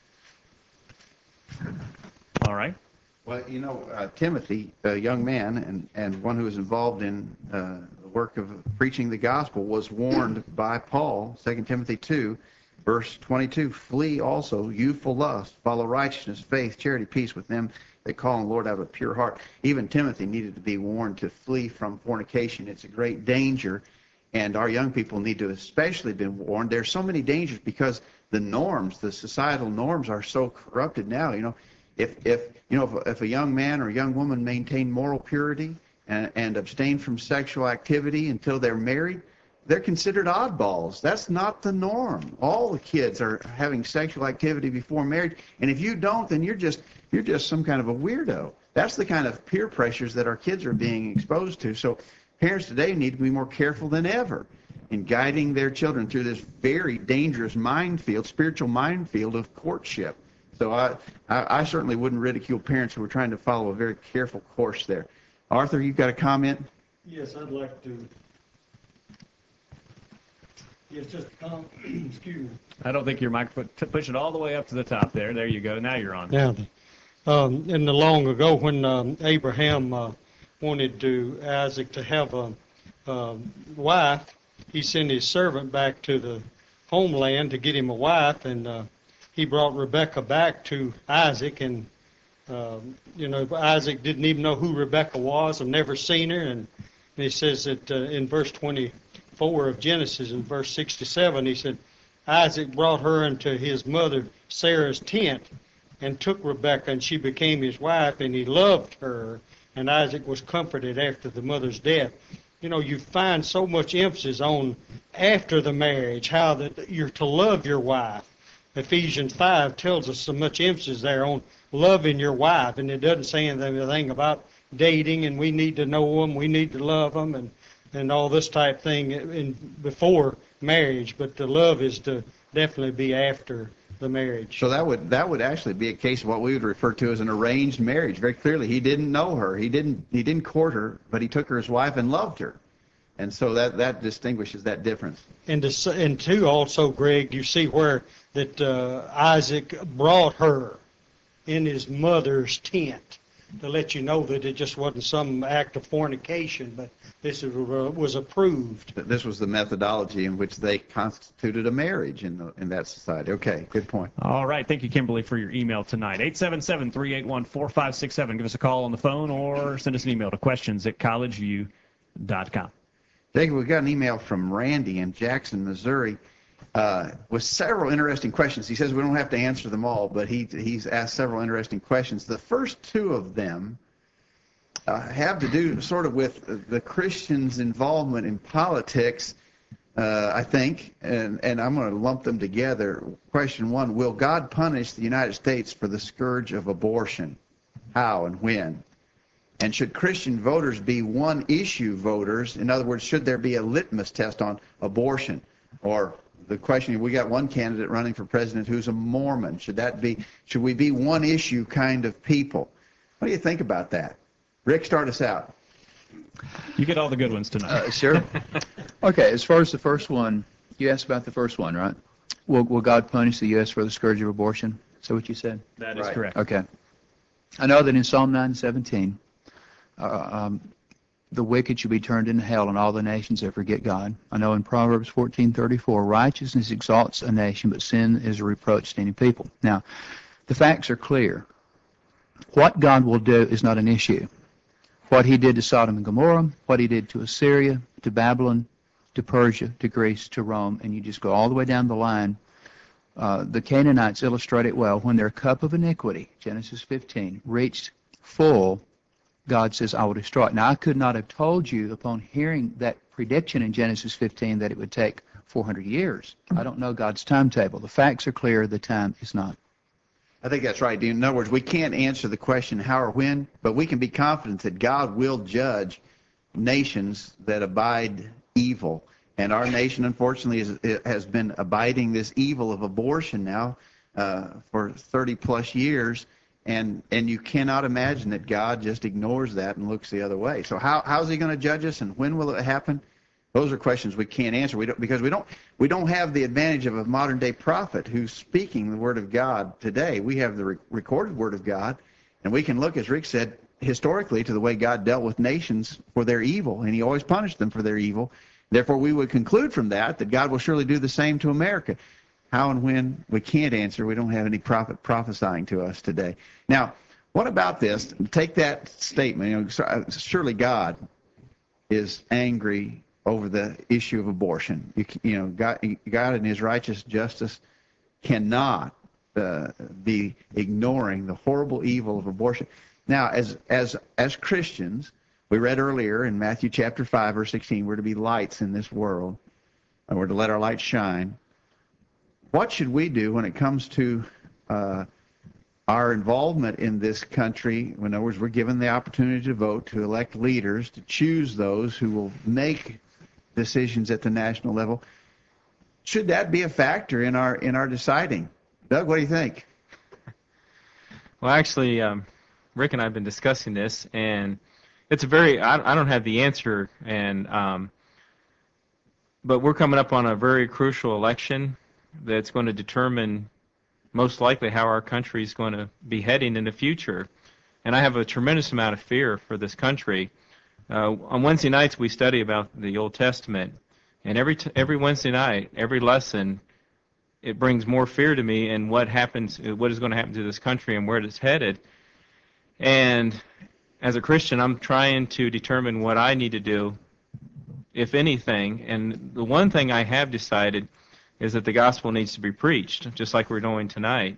All right. Well, you know, uh, Timothy, a young man and, and one who was involved in uh, the work of preaching the gospel, was warned by Paul, Second Timothy two, Verse twenty-two, flee also youthful lust, follow righteousness, faith, charity, peace with them that call on the Lord out of a pure heart. Even Timothy needed to be warned to flee from fornication. It's a great danger, and our young people need to especially be warned. There's so many dangers because the norms, the societal norms are so corrupted now. You know, if, if you know, if, if a young man or a young woman maintain moral purity and, and abstain from sexual activity until they're married, they're considered oddballs. That's not the norm. All the kids are having sexual activity before marriage, and if you don't, then you're just you're just some kind of a weirdo. That's the kind of peer pressures that our kids are being exposed to. So parents today need to be more careful than ever in guiding their children through this very dangerous minefield, spiritual minefield of courtship. So I, I, I certainly wouldn't ridicule parents who are trying to follow a very careful course there. Arthur, you've got a comment? Yes, I'd like to. Yes, just um, excuse me. I don't think your microphone, t- push it all the way up to the top there. There you go. Now you're on. Now, um, in the long ago when um, Abraham uh, wanted to Isaac to have a um, wife, he sent his servant back to the homeland to get him a wife, and uh, he brought Rebekah back to Isaac, and um, you know, Isaac didn't even know who Rebekah was, I've never seen her, and, and he says that uh, in verse twenty-four of Genesis, in verse sixty-seven, he said, Isaac brought her into his mother Sarah's tent and took Rebekah, and she became his wife, and he loved her, and Isaac was comforted after the mother's death. You know, you find so much emphasis on after the marriage, how that you're to love your wife. Ephesians five tells us so much emphasis there on loving your wife, and it doesn't say anything about dating, and we need to know them, we need to love them, and, and all this type thing in, before marriage, but the love is to definitely be after the marriage. So that would that would actually be a case of what we would refer to as an arranged marriage. Very clearly, he didn't know her, he didn't he didn't court her, but he took her as wife and loved her, and so that that distinguishes that difference. And to, and two also, Greg, you see where that uh, Isaac brought her in his mother's tent to let you know that it just wasn't some act of fornication, but this was approved. This was the methodology in which they constituted a marriage in the, in that society. Okay, good point. All right. Thank you, Kimberly, for your email tonight. eight seven seven, three eight one, four five six seven. Give us a call on the phone or send us an email to questions at collegeview dot com. Jacob, we got an email from Randy in Jackson, Missouri, uh, with several interesting questions. He says we don't have to answer them all, but he he's asked several interesting questions. The first two of them uh, have to do sort of with the Christians' involvement in politics, uh, I think, and, and I'm going to lump them together. Question one, will God punish the United States for the scourge of abortion? How and when? And should Christian voters be one-issue voters? In other words, should there be a litmus test on abortion? Or the question, we got one candidate running for president who's a Mormon. Should that be? Should we be one-issue kind of people? What do you think about that? Rick, start us out. You get all the good ones tonight. Uh, sure. Okay, as far as the first one, you asked about the first one, right? Will, will God punish the U S for the scourge of abortion? Is that what you said? That is Right. correct. Okay. I know that in Psalm nine seventeen, uh, um, the wicked shall be turned into hell, and all the nations that forget God. I know in Proverbs fourteen thirty-four, righteousness exalts a nation, but sin is a reproach to any people. Now, the facts are clear. What God will do is not an issue. What he did to Sodom and Gomorrah, what he did to Assyria, to Babylon, to Persia, to Greece, to Rome, and you just go all the way down the line. Uh, the Canaanites illustrate it well. When their cup of iniquity, Genesis fifteen, reached full, God says, I will destroy it. Now, I could not have told you upon hearing that prediction in Genesis fifteen that it would take four hundred years. I don't know God's timetable. The facts are clear. The time is not. I think that's right, Dean. In other words, we can't answer the question how or when, but we can be confident that God will judge nations that abide evil. And our nation, unfortunately, is, has been abiding this evil of abortion now uh, for thirty plus years. And and you cannot imagine that God just ignores that and looks the other way. So how how is he going to judge us, and when will it happen? Those are questions we can't answer. We don't, because we don't we don't have the advantage of a modern day prophet who's speaking the word of God today. We have the re- recorded word of God, and we can look, as Rick said, historically to the way God dealt with nations for their evil, and he always punished them for their evil. Therefore, we would conclude from that that God will surely do the same to America. How and when, we can't answer. We don't have any prophet prophesying to us today. Now, what about this? Take that statement. You know, surely God is angry over the issue of abortion. You, you know, God, God in His righteous justice cannot uh, be ignoring the horrible evil of abortion. Now, as as as Christians, we read earlier in Matthew chapter five, verse sixteen, we're to be lights in this world, and we're to let our light shine. What should we do when it comes to uh, our involvement in this country? In other words, we're given the opportunity to vote, to elect leaders, to choose those who will make decisions at the national level. Should that be a factor in our in our deciding? Doug, what do you think? Well, actually, um, Rick and I have been discussing this, and it's a very, I, I don't have the answer, and um, but we're coming up on a very crucial election that's going to determine most likely how our country is going to be heading in the future. And I have a tremendous amount of fear for this country. Uh, on Wednesday nights, we study about the Old Testament, and every t every Wednesday night, every lesson, it brings more fear to me and what happens, what is going to happen to this country and where it's headed. And as a Christian, I'm trying to determine what I need to do, if anything. And the one thing I have decided is that the gospel needs to be preached, just like we're doing tonight.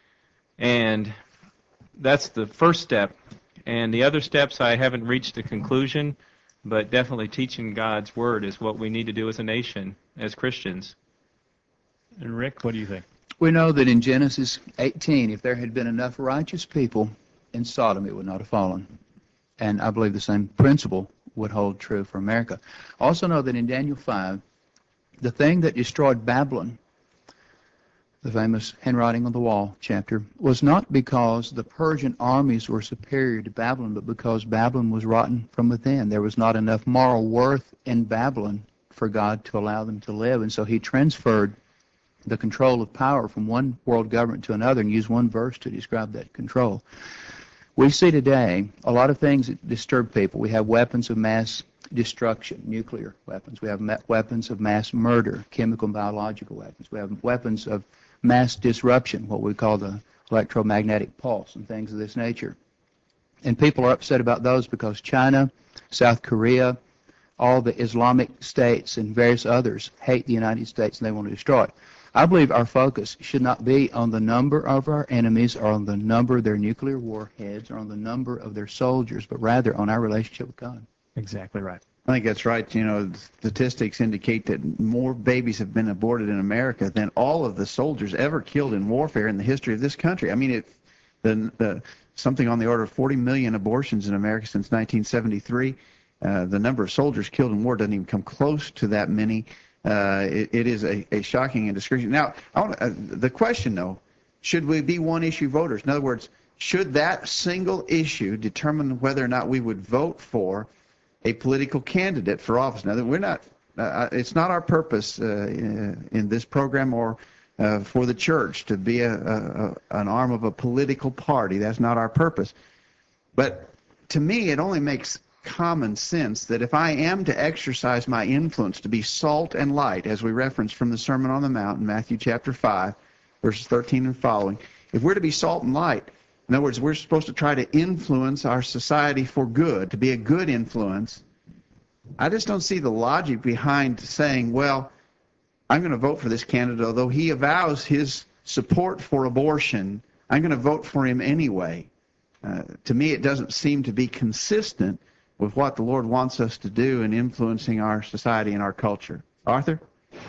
And that's the first step. And the other steps, I haven't reached a conclusion, but definitely teaching God's Word is what we need to do as a nation, as Christians. And Rick, what do you think? We know that in Genesis eighteen, if there had been enough righteous people in Sodom, it would not have fallen. And I believe the same principle would hold true for America. Also know that in Daniel five, the thing that destroyed Babylon, the famous handwriting on the wall chapter, was not because the Persian armies were superior to Babylon, but because Babylon was rotten from within. There was not enough moral worth in Babylon for God to allow them to live. And so He transferred the control of power from one world government to another and used one verse to describe that control. We see today a lot of things that disturb people. We have weapons of mass destruction, nuclear weapons. We have weapons of mass murder, chemical and biological weapons. We have weapons of mass disruption, what we call the electromagnetic pulse and things of this nature. And people are upset about those because China, South Korea, all the Islamic states and various others hate the United States and they want to destroy it. I believe our focus should not be on the number of our enemies or on the number of their nuclear warheads or on the number of their soldiers, but rather on our relationship with God. Exactly right. I think that's right. You know, statistics indicate that more babies have been aborted in America than all of the soldiers ever killed in warfare in the history of this country. I mean, it, the, the, something on the order of forty million abortions in America since nineteen seventy-three. Uh, the number of soldiers killed in war doesn't even come close to that many. Uh, it, it is a, a shocking and discouraging. Now, I want, uh, the question, though, should we be one-issue voters? In other words, should that single issue determine whether or not we would vote for a political candidate for office? Now, we're not. Uh, it's not our purpose uh, in, in this program or uh, for the church to be a, a, an arm of a political party. That's not our purpose. But to me, it only makes common sense that if I am to exercise my influence to be salt and light, as we referenced from the Sermon on the Mount in Matthew chapter five, verses thirteen and following, if we're to be salt and light, in other words, we're supposed to try to influence our society for good, to be a good influence, I just don't see the logic behind saying, well, I'm going to vote for this candidate, although he avows his support for abortion, I'm going to vote for him anyway. Uh, to me, it doesn't seem to be consistent with what the Lord wants us to do in influencing our society and our culture. Arthur?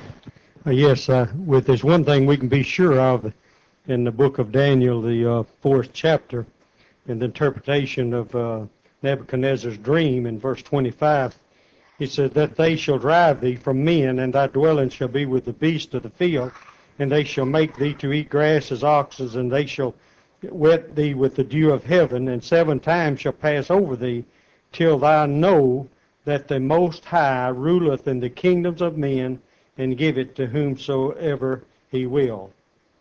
Uh, yes, uh, with there's one thing we can be sure of in the book of Daniel, the uh, fourth chapter, in the interpretation of uh, Nebuchadnezzar's dream in verse twenty-five. He said, that they shall drive thee from men, and thy dwelling shall be with the beasts of the field, and they shall make thee to eat grass as oxen, and they shall wet thee with the dew of heaven, and seven times shall pass over thee, till thou know that the Most High ruleth in the kingdoms of men, and give it to whomsoever he will.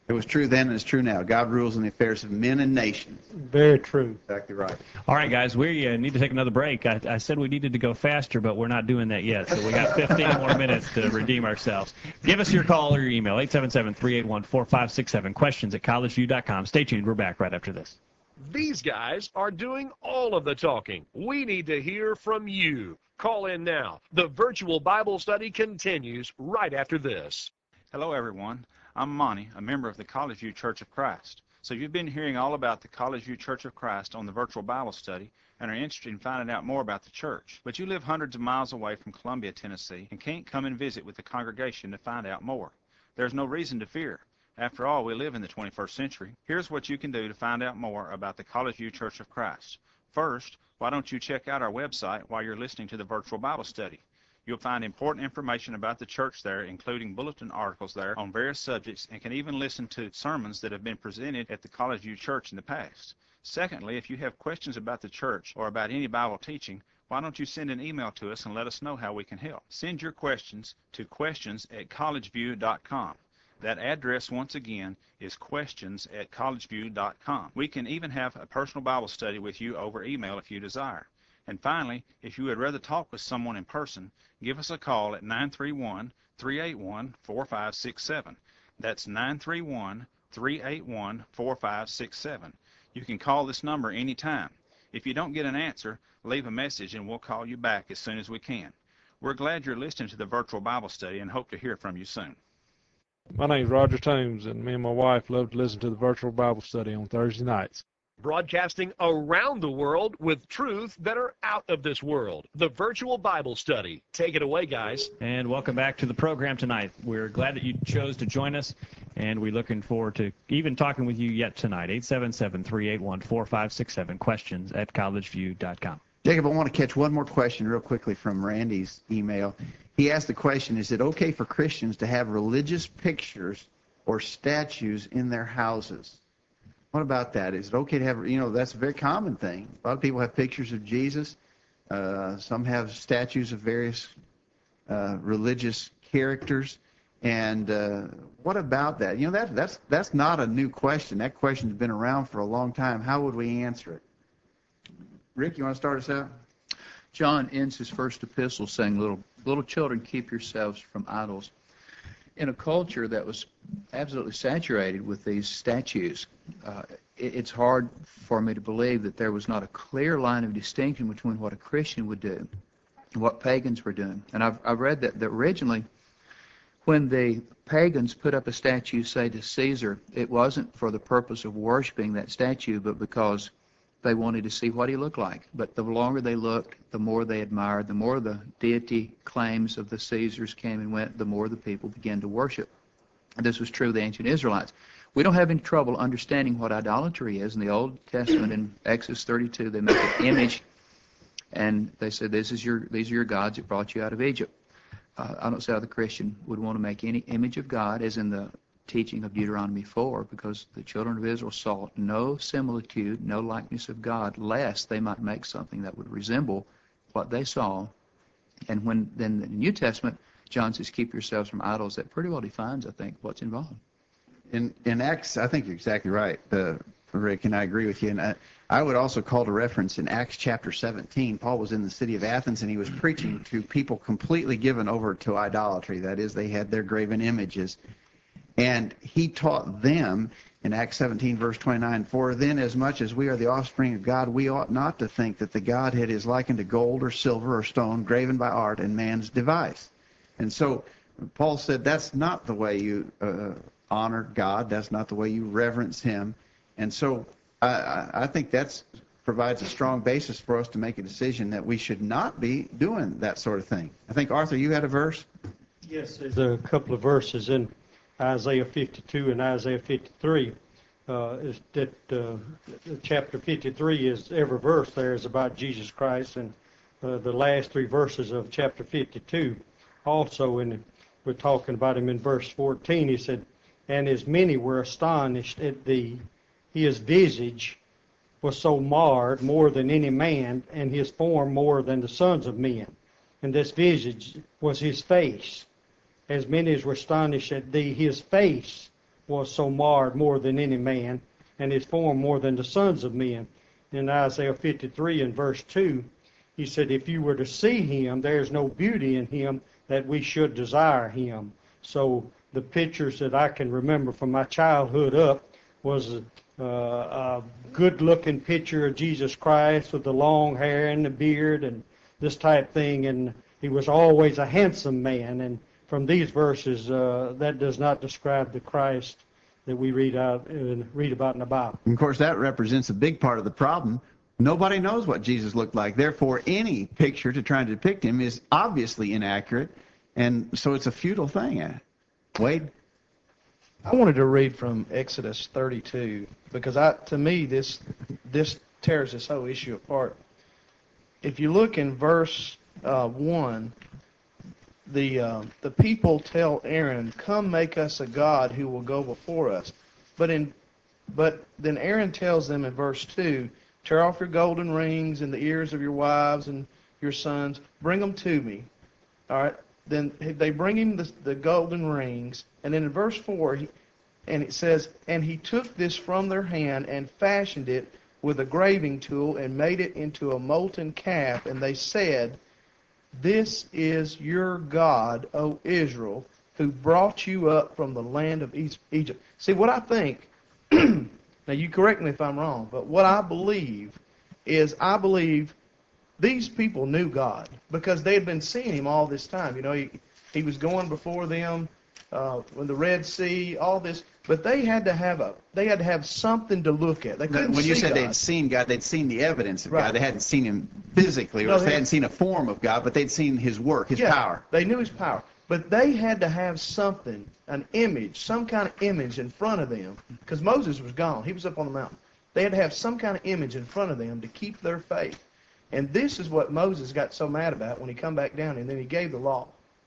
It was true then and it's true now. God rules in the affairs of men and nations. Very true. Exactly right. All right, guys, we uh, need to take another break. I, I said we needed to go faster, but we're not doing that yet, so we got fifteen more minutes to redeem ourselves. Give us your call or your email, eight seven seven, three eight one, four five six seven, questions at college view dot com. Stay tuned. We're back right after this. These guys are doing all of the talking. We need to hear from you. Call in now. The virtual Bible study continues right after this. Hello, everyone. I'm Monty, a member of the College View Church of Christ. So you've been hearing all about the College View Church of Christ on the virtual Bible study and are interested in finding out more about the church. But you live hundreds of miles away from Columbia, Tennessee, and can't come and visit with the congregation to find out more. There's no reason to fear. After all, we live in the twenty-first century. Here's what you can do to find out more about the College View Church of Christ. First, why don't you check out our website while you're listening to the virtual Bible study? You'll find important information about the church there, including bulletin articles there on various subjects, and can even listen to sermons that have been presented at the College View Church in the past. Secondly, if you have questions about the church or about any Bible teaching, why don't you send an email to us and let us know how we can help? Send your questions to questions at college view dot com. That address, once again, is questions at college view dot com. We can even have a personal Bible study with you over email if you desire. And finally, if you would rather talk with someone in person, give us a call at nine three one, three eight one, four five six seven. That's nine three one, three eight one, four five six seven. You can call this number anytime. If you don't get an answer, leave a message and we'll call you back as soon as we can. We're glad you're listening to the virtual Bible study and hope to hear from you soon. My name is Roger Toombs, and me and my wife love to listen to the virtual Bible study on Thursday nights. Broadcasting around the world with truths that are out of this world. The virtual Bible study. Take it away, guys. And welcome back to the program tonight. We're glad that you chose to join us, and we're looking forward to even talking with you yet tonight. eight seven seven, three eight one, four five six seven, questions at college view dot com. Jacob, I want to catch one more question real quickly from Randy's email. He asked the question, is it okay for Christians to have religious pictures or statues in their houses? What about that? Is it okay to have, you know, that's a very common thing. A lot of people have pictures of Jesus. Uh, some have statues of various uh, religious characters. And uh, what about that? You know, that, that's, that's not a new question. That question's been around for a long time. How would we answer it? Rick, you want to start us out? John ends his first epistle saying, little, little children, keep yourselves from idols. In a culture that was absolutely saturated with these statues, uh, it, it's hard for me to believe that there was not a clear line of distinction between what a Christian would do and what pagans were doing. And I've, I've read that, that originally, when the pagans put up a statue, say, to Caesar, it wasn't for the purpose of worshiping that statue, but because they wanted to see what he looked like. But the longer they looked, the more they admired, the more the deity claims of the Caesars came and went, the more the people began to worship. And this was true of the ancient Israelites. We don't have any trouble understanding what idolatry is. In the Old Testament, in Exodus thirty-two, they make an image, and they say, this is your, these are your gods that brought you out of Egypt. Uh, I don't see how the Christian would want to make any image of God, as in the teaching of Deuteronomy four, because the children of Israel saw no similitude, no likeness of God, lest they might make something that would resemble what they saw. And when then in the New Testament, John says, keep yourselves from idols. That pretty well defines, I think, what's involved. In in Acts, I think you're exactly right, uh, Rick, and I agree with you. And I, I would also call to reference in Acts chapter seventeen, Paul was in the city of Athens, and he was preaching to people completely given over to idolatry. That is, they had their graven images. And he taught them in Acts seventeen, verse twenty-nine, for then as much as we are the offspring of God, we ought not to think that the Godhead is likened to gold or silver or stone graven by art and man's device. And so Paul said that's not the way you uh, honor God. That's not the way you reverence him. And so I, I think that provides a strong basis for us to make a decision that we should not be doing that sort of thing. I think, Arthur, you had a verse? Yes, there's a couple of verses in Isaiah fifty-two and Isaiah fifty-three. Uh, is that uh, chapter fifty-three is every verse there is about Jesus Christ, and uh, the last three verses of chapter fifty-two also, and we're talking about him in verse fourteen. He said, and as many were astonished at thee, his visage was so marred more than any man, and his form more than the sons of men. And this visage was his face. As many as were astonished at thee, his face was so marred more than any man, and his form more than the sons of men. In Isaiah fifty-three and verse two, he said, if you were to see him, there is no beauty in him that we should desire him. So the pictures that I can remember from my childhood up was a, uh, a good-looking picture of Jesus Christ with the long hair and the beard and this type thing, and he was always a handsome man. And from these verses, uh, that does not describe the Christ that we read out and read about in the Bible. And of course, that represents a big part of the problem. Nobody knows what Jesus looked like. Therefore, any picture to try and depict him is obviously inaccurate, and so it's a futile thing. Wade? I wanted to read from Exodus thirty-two because I, to me, this this tears this whole issue apart. If you look in verse uh, one, the uh, the people tell Aaron, "Come, make us a god who will go before us." But in but then Aaron tells them in verse two, "Tear off your golden rings and the ears of your wives and your sons. Bring them to me." All right. Then they bring him the, the golden rings, and then in verse four, he, and it says, "And he took this from their hand and fashioned it with a graving tool and made it into a molten calf. And they said, 'This is your God, O Israel, who brought you up from the land of Egypt.'" See, what I think, now you correct me if I'm wrong, but what I believe is I believe these people knew God because they had been seeing him all this time. You know, he, he was going before them uh, in the Red Sea, all this. But they had to have a they had to have something to look at. They couldn't When you see said God. they'd seen God, they'd seen the evidence of Right. God. They hadn't seen him physically, or No, they they- hadn't seen a form of God, but they'd seen his work, his Yeah, power. They knew his power. But they had to have something, an image, some kind of image in front of them, because Moses was gone. He was up on the mountain. They had to have some kind of image in front of them to keep their faith. And this is what Moses got so mad about when he come back down, and then he gave the law.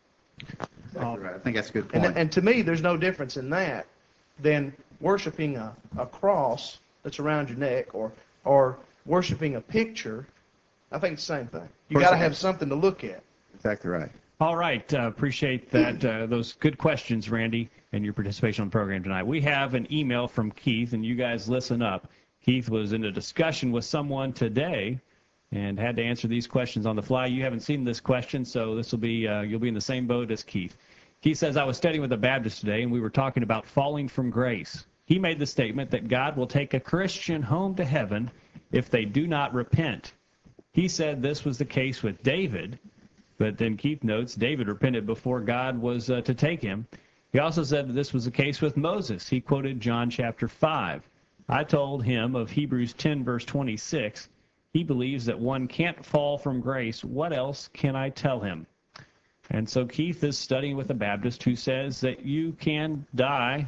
Exactly right. I think that's a good And, point. and to me, there's no difference in that than worshiping a, a cross that's around your neck or or worshiping a picture. I think it's the same thing. You course got to it have is. something to look at. Exactly right. All right. Uh, appreciate that. Uh, those good questions, Randy, and your participation on the program tonight. We have an email from Keith, and you guys listen up. Keith was in a discussion with someone today and had to answer these questions on the fly. You haven't seen this question, so this will be uh, you'll be in the same boat as Keith. Keith says, "I was studying with a Baptist today, and we were talking about falling from grace. He made the statement that God will take a Christian home to heaven if they do not repent. He said this was the case with David, but then Keith notes David repented before God was uh, to take him. He also said that this was the case with Moses. He quoted John chapter five. I told him of Hebrews ten, verse twenty-six. He believes that one can't fall from grace. What else can I tell him?" And so Keith is studying with a Baptist who says that you can die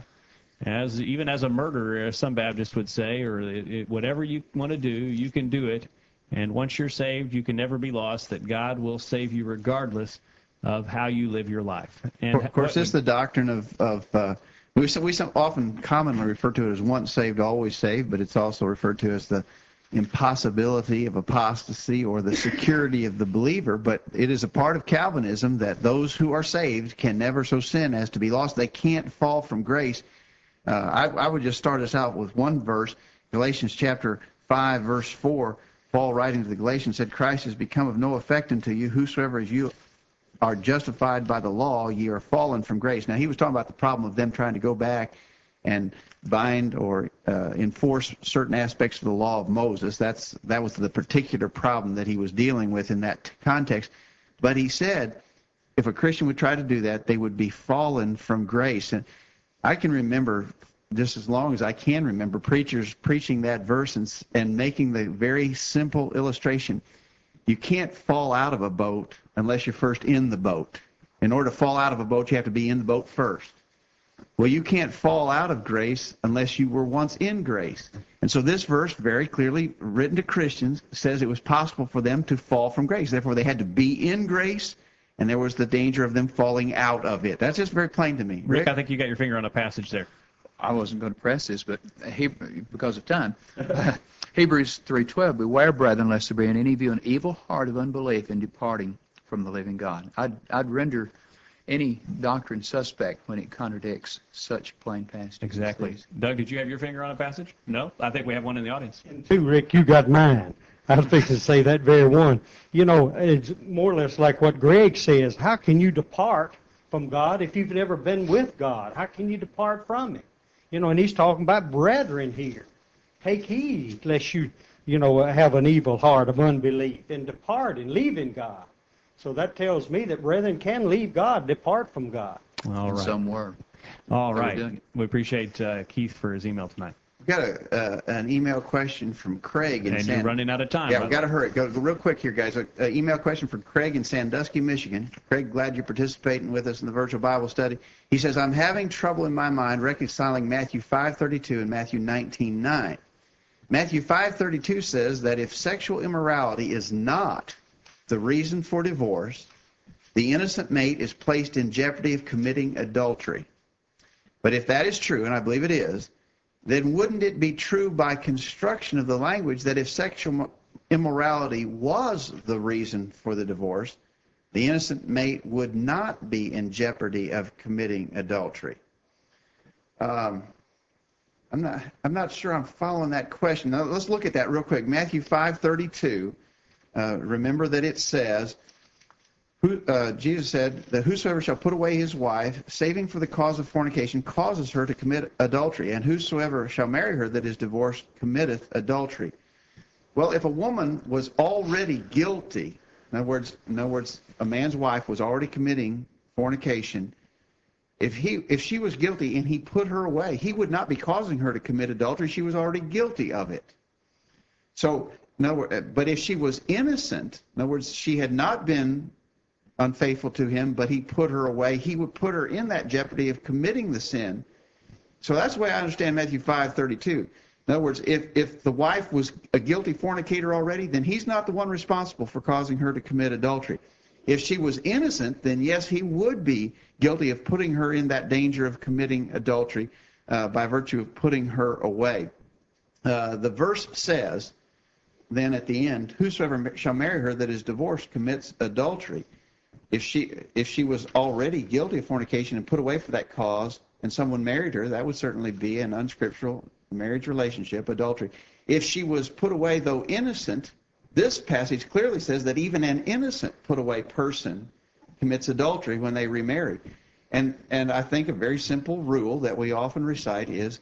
as even as a murderer, as some Baptists would say, or it, it, whatever you want to do, you can do it. And once you're saved, you can never be lost, that God will save you regardless of how you live your life. And Of course, this is the doctrine of, of uh, we, we some often commonly refer to it as once saved, always saved, but it's also referred to as the impossibility of apostasy or the security of the believer. But it is a part of Calvinism that those who are saved can never so sin as to be lost. They can't fall from grace. Uh, I, I would just start us out with one verse, Galatians chapter five, verse four. Paul, writing to the Galatians, said, "Christ has become of no effect unto you. Whosoever as you are justified by the law, ye are fallen from grace." Now, he was talking about the problem of them trying to go back and bind or uh, enforce certain aspects of the law of Moses. That's that was the particular problem that he was dealing with in that context. But he said, if a Christian would try to do that, they would be fallen from grace. And I can remember, just as long as I can remember, preachers preaching that verse and, and making the very simple illustration. You can't fall out of a boat unless you're first in the boat. In order to fall out of a boat, you have to be in the boat first. Well, you can't fall out of grace unless you were once in grace. And so this verse, very clearly written to Christians, says it was possible for them to fall from grace. Therefore, they had to be in grace, and there was the danger of them falling out of it. That's just very plain to me. Rick, I think you got your finger on a passage there. I wasn't going to press this, but he, because of time. Hebrews three twelve, "Beware, brethren, lest there be in any of you an evil heart of unbelief in departing from the living God." I'd, I'd render any doctrine suspect when it contradicts such plain passages. Exactly. Doug, did you have your finger on a passage? No? I think we have one in the audience. Too, Rick, you got mine. I was fixing to say that very one. You know, it's more or less like what Greg says. How can you depart from God if you've never been with God? How can you depart from Him? You know, and he's talking about brethren here. Take heed lest you, you know, have an evil heart of unbelief and depart and leave in God. So that tells me that brethren can leave God, depart from God. All right. Some were. All They were right. doing it. We appreciate uh, Keith for his email tonight. We've got a, uh, an email question from Craig in And San... you're running out of time. Yeah, by we've the got to way. hurry. Go, go real quick here, guys. An email question from Craig in Sandusky, Michigan. Craig, glad you're participating with us in the virtual Bible study. He says, I'm having trouble in my mind reconciling Matthew five thirty-two and Matthew nineteen nine. Matthew five thirty-two says that if sexual immorality is not the reason for divorce, the innocent mate is placed in jeopardy of committing adultery. But if that is true, and I believe it is, then wouldn't it be true by construction of the language that if sexual immorality was the reason for the divorce, the innocent mate would not be in jeopardy of committing adultery? Um, I'm not, I'm not sure I'm following that question. Now, let's look at that real quick. Matthew five thirty-two, uh, remember that it says, Who, uh, Jesus said that whosoever shall put away his wife, saving for the cause of fornication, causes her to commit adultery, and whosoever shall marry her that is divorced committeth adultery. Well, if a woman was already guilty, in other words, in other words, a man's wife was already committing fornication, if he, if she was guilty and he put her away, he would not be causing her to commit adultery. She was already guilty of it. So, in other words, but if she was innocent, in other words, she had not been unfaithful to him, but he put her away, he would put her in that jeopardy of committing the sin. So that's the way I understand Matthew five thirty-two. In other words, if, if the wife was a guilty fornicator already, then he's not the one responsible for causing her to commit adultery. If she was innocent, then yes, he would be guilty of putting her in that danger of committing adultery uh, by virtue of putting her away. Uh, the verse says, then at the end, whosoever shall marry her that is divorced commits adultery. If she if she was already guilty of fornication and put away for that cause, and someone married her, that would certainly be an unscriptural marriage relationship, adultery. If she was put away, though innocent, this passage clearly says that even an innocent put away person commits adultery when they remarry. And and I think a very simple rule that we often recite is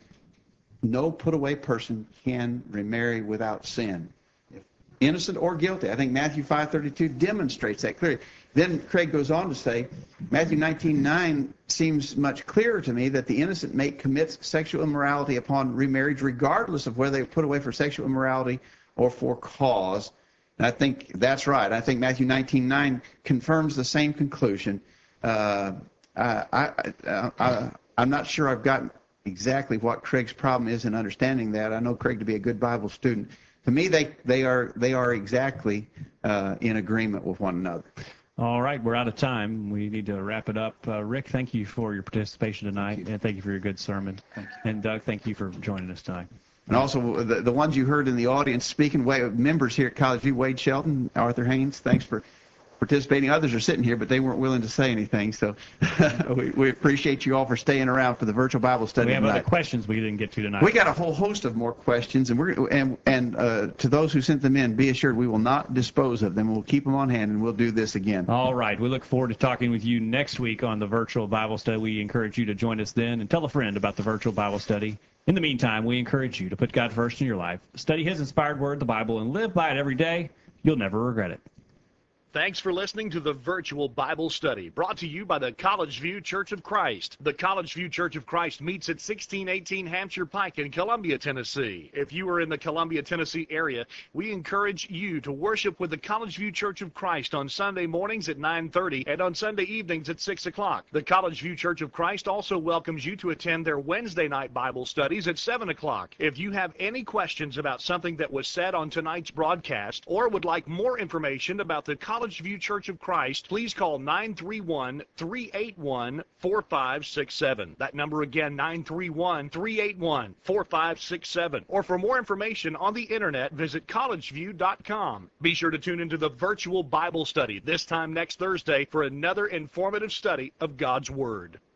no put away person can remarry without sin. Innocent or guilty. I think Matthew five thirty-two demonstrates that clearly. Then Craig goes on to say, Matthew nineteen nine seems much clearer to me that the innocent mate commits sexual immorality upon remarriage regardless of whether they put away for sexual immorality or for cause. And I think that's right. I think Matthew nineteen nine confirms the same conclusion. Uh, I, I, I, I'm not sure I've got exactly what Craig's problem is in understanding that. I know Craig to be a good Bible student. To me, they, they are they are exactly uh, in agreement with one another. All right, we're out of time. We need to wrap it up. Uh, Rick, thank you for your participation tonight, thank and thank you for your good sermon. Thank you. And Doug, thank you for joining us tonight. And also, the, the ones you heard in the audience speaking, members here at College View, Wade Shelton, Arthur Haynes, thanks for participating. Others are sitting here, but they weren't willing to say anything. So we, we appreciate you all for staying around for the virtual Bible study We have tonight. other questions we didn't get to tonight. We got a whole host of more questions, and we're and and uh, to those who sent them in, be assured we will not dispose of them. We'll keep them on hand, and we'll do this again. All right. We look forward to talking with you next week on the virtual Bible study. We encourage you to join us then and tell a friend about the virtual Bible study. In the meantime, we encourage you to put God first in your life, study His inspired word, the Bible, and live by it every day. You'll never regret it. Thanks for listening to the virtual Bible study brought to you by the College View Church of Christ. The College View Church of Christ meets at sixteen eighteen Hampshire Pike in Columbia, Tennessee. If you are in the Columbia, Tennessee area, we encourage you to worship with the College View Church of Christ on Sunday mornings at nine thirty and on Sunday evenings at six o'clock. The College View Church of Christ also welcomes you to attend their Wednesday night Bible studies at seven o'clock. If you have any questions about something that was said on tonight's broadcast or would like more information about the College College View Church of Christ, please call nine three one, three eight one, four five six seven. That number again, nine three one, three eight one, four five six seven. Or for more information on the internet, visit college view dot com. Be sure to tune into the virtual Bible study this time next Thursday for another informative study of God's Word.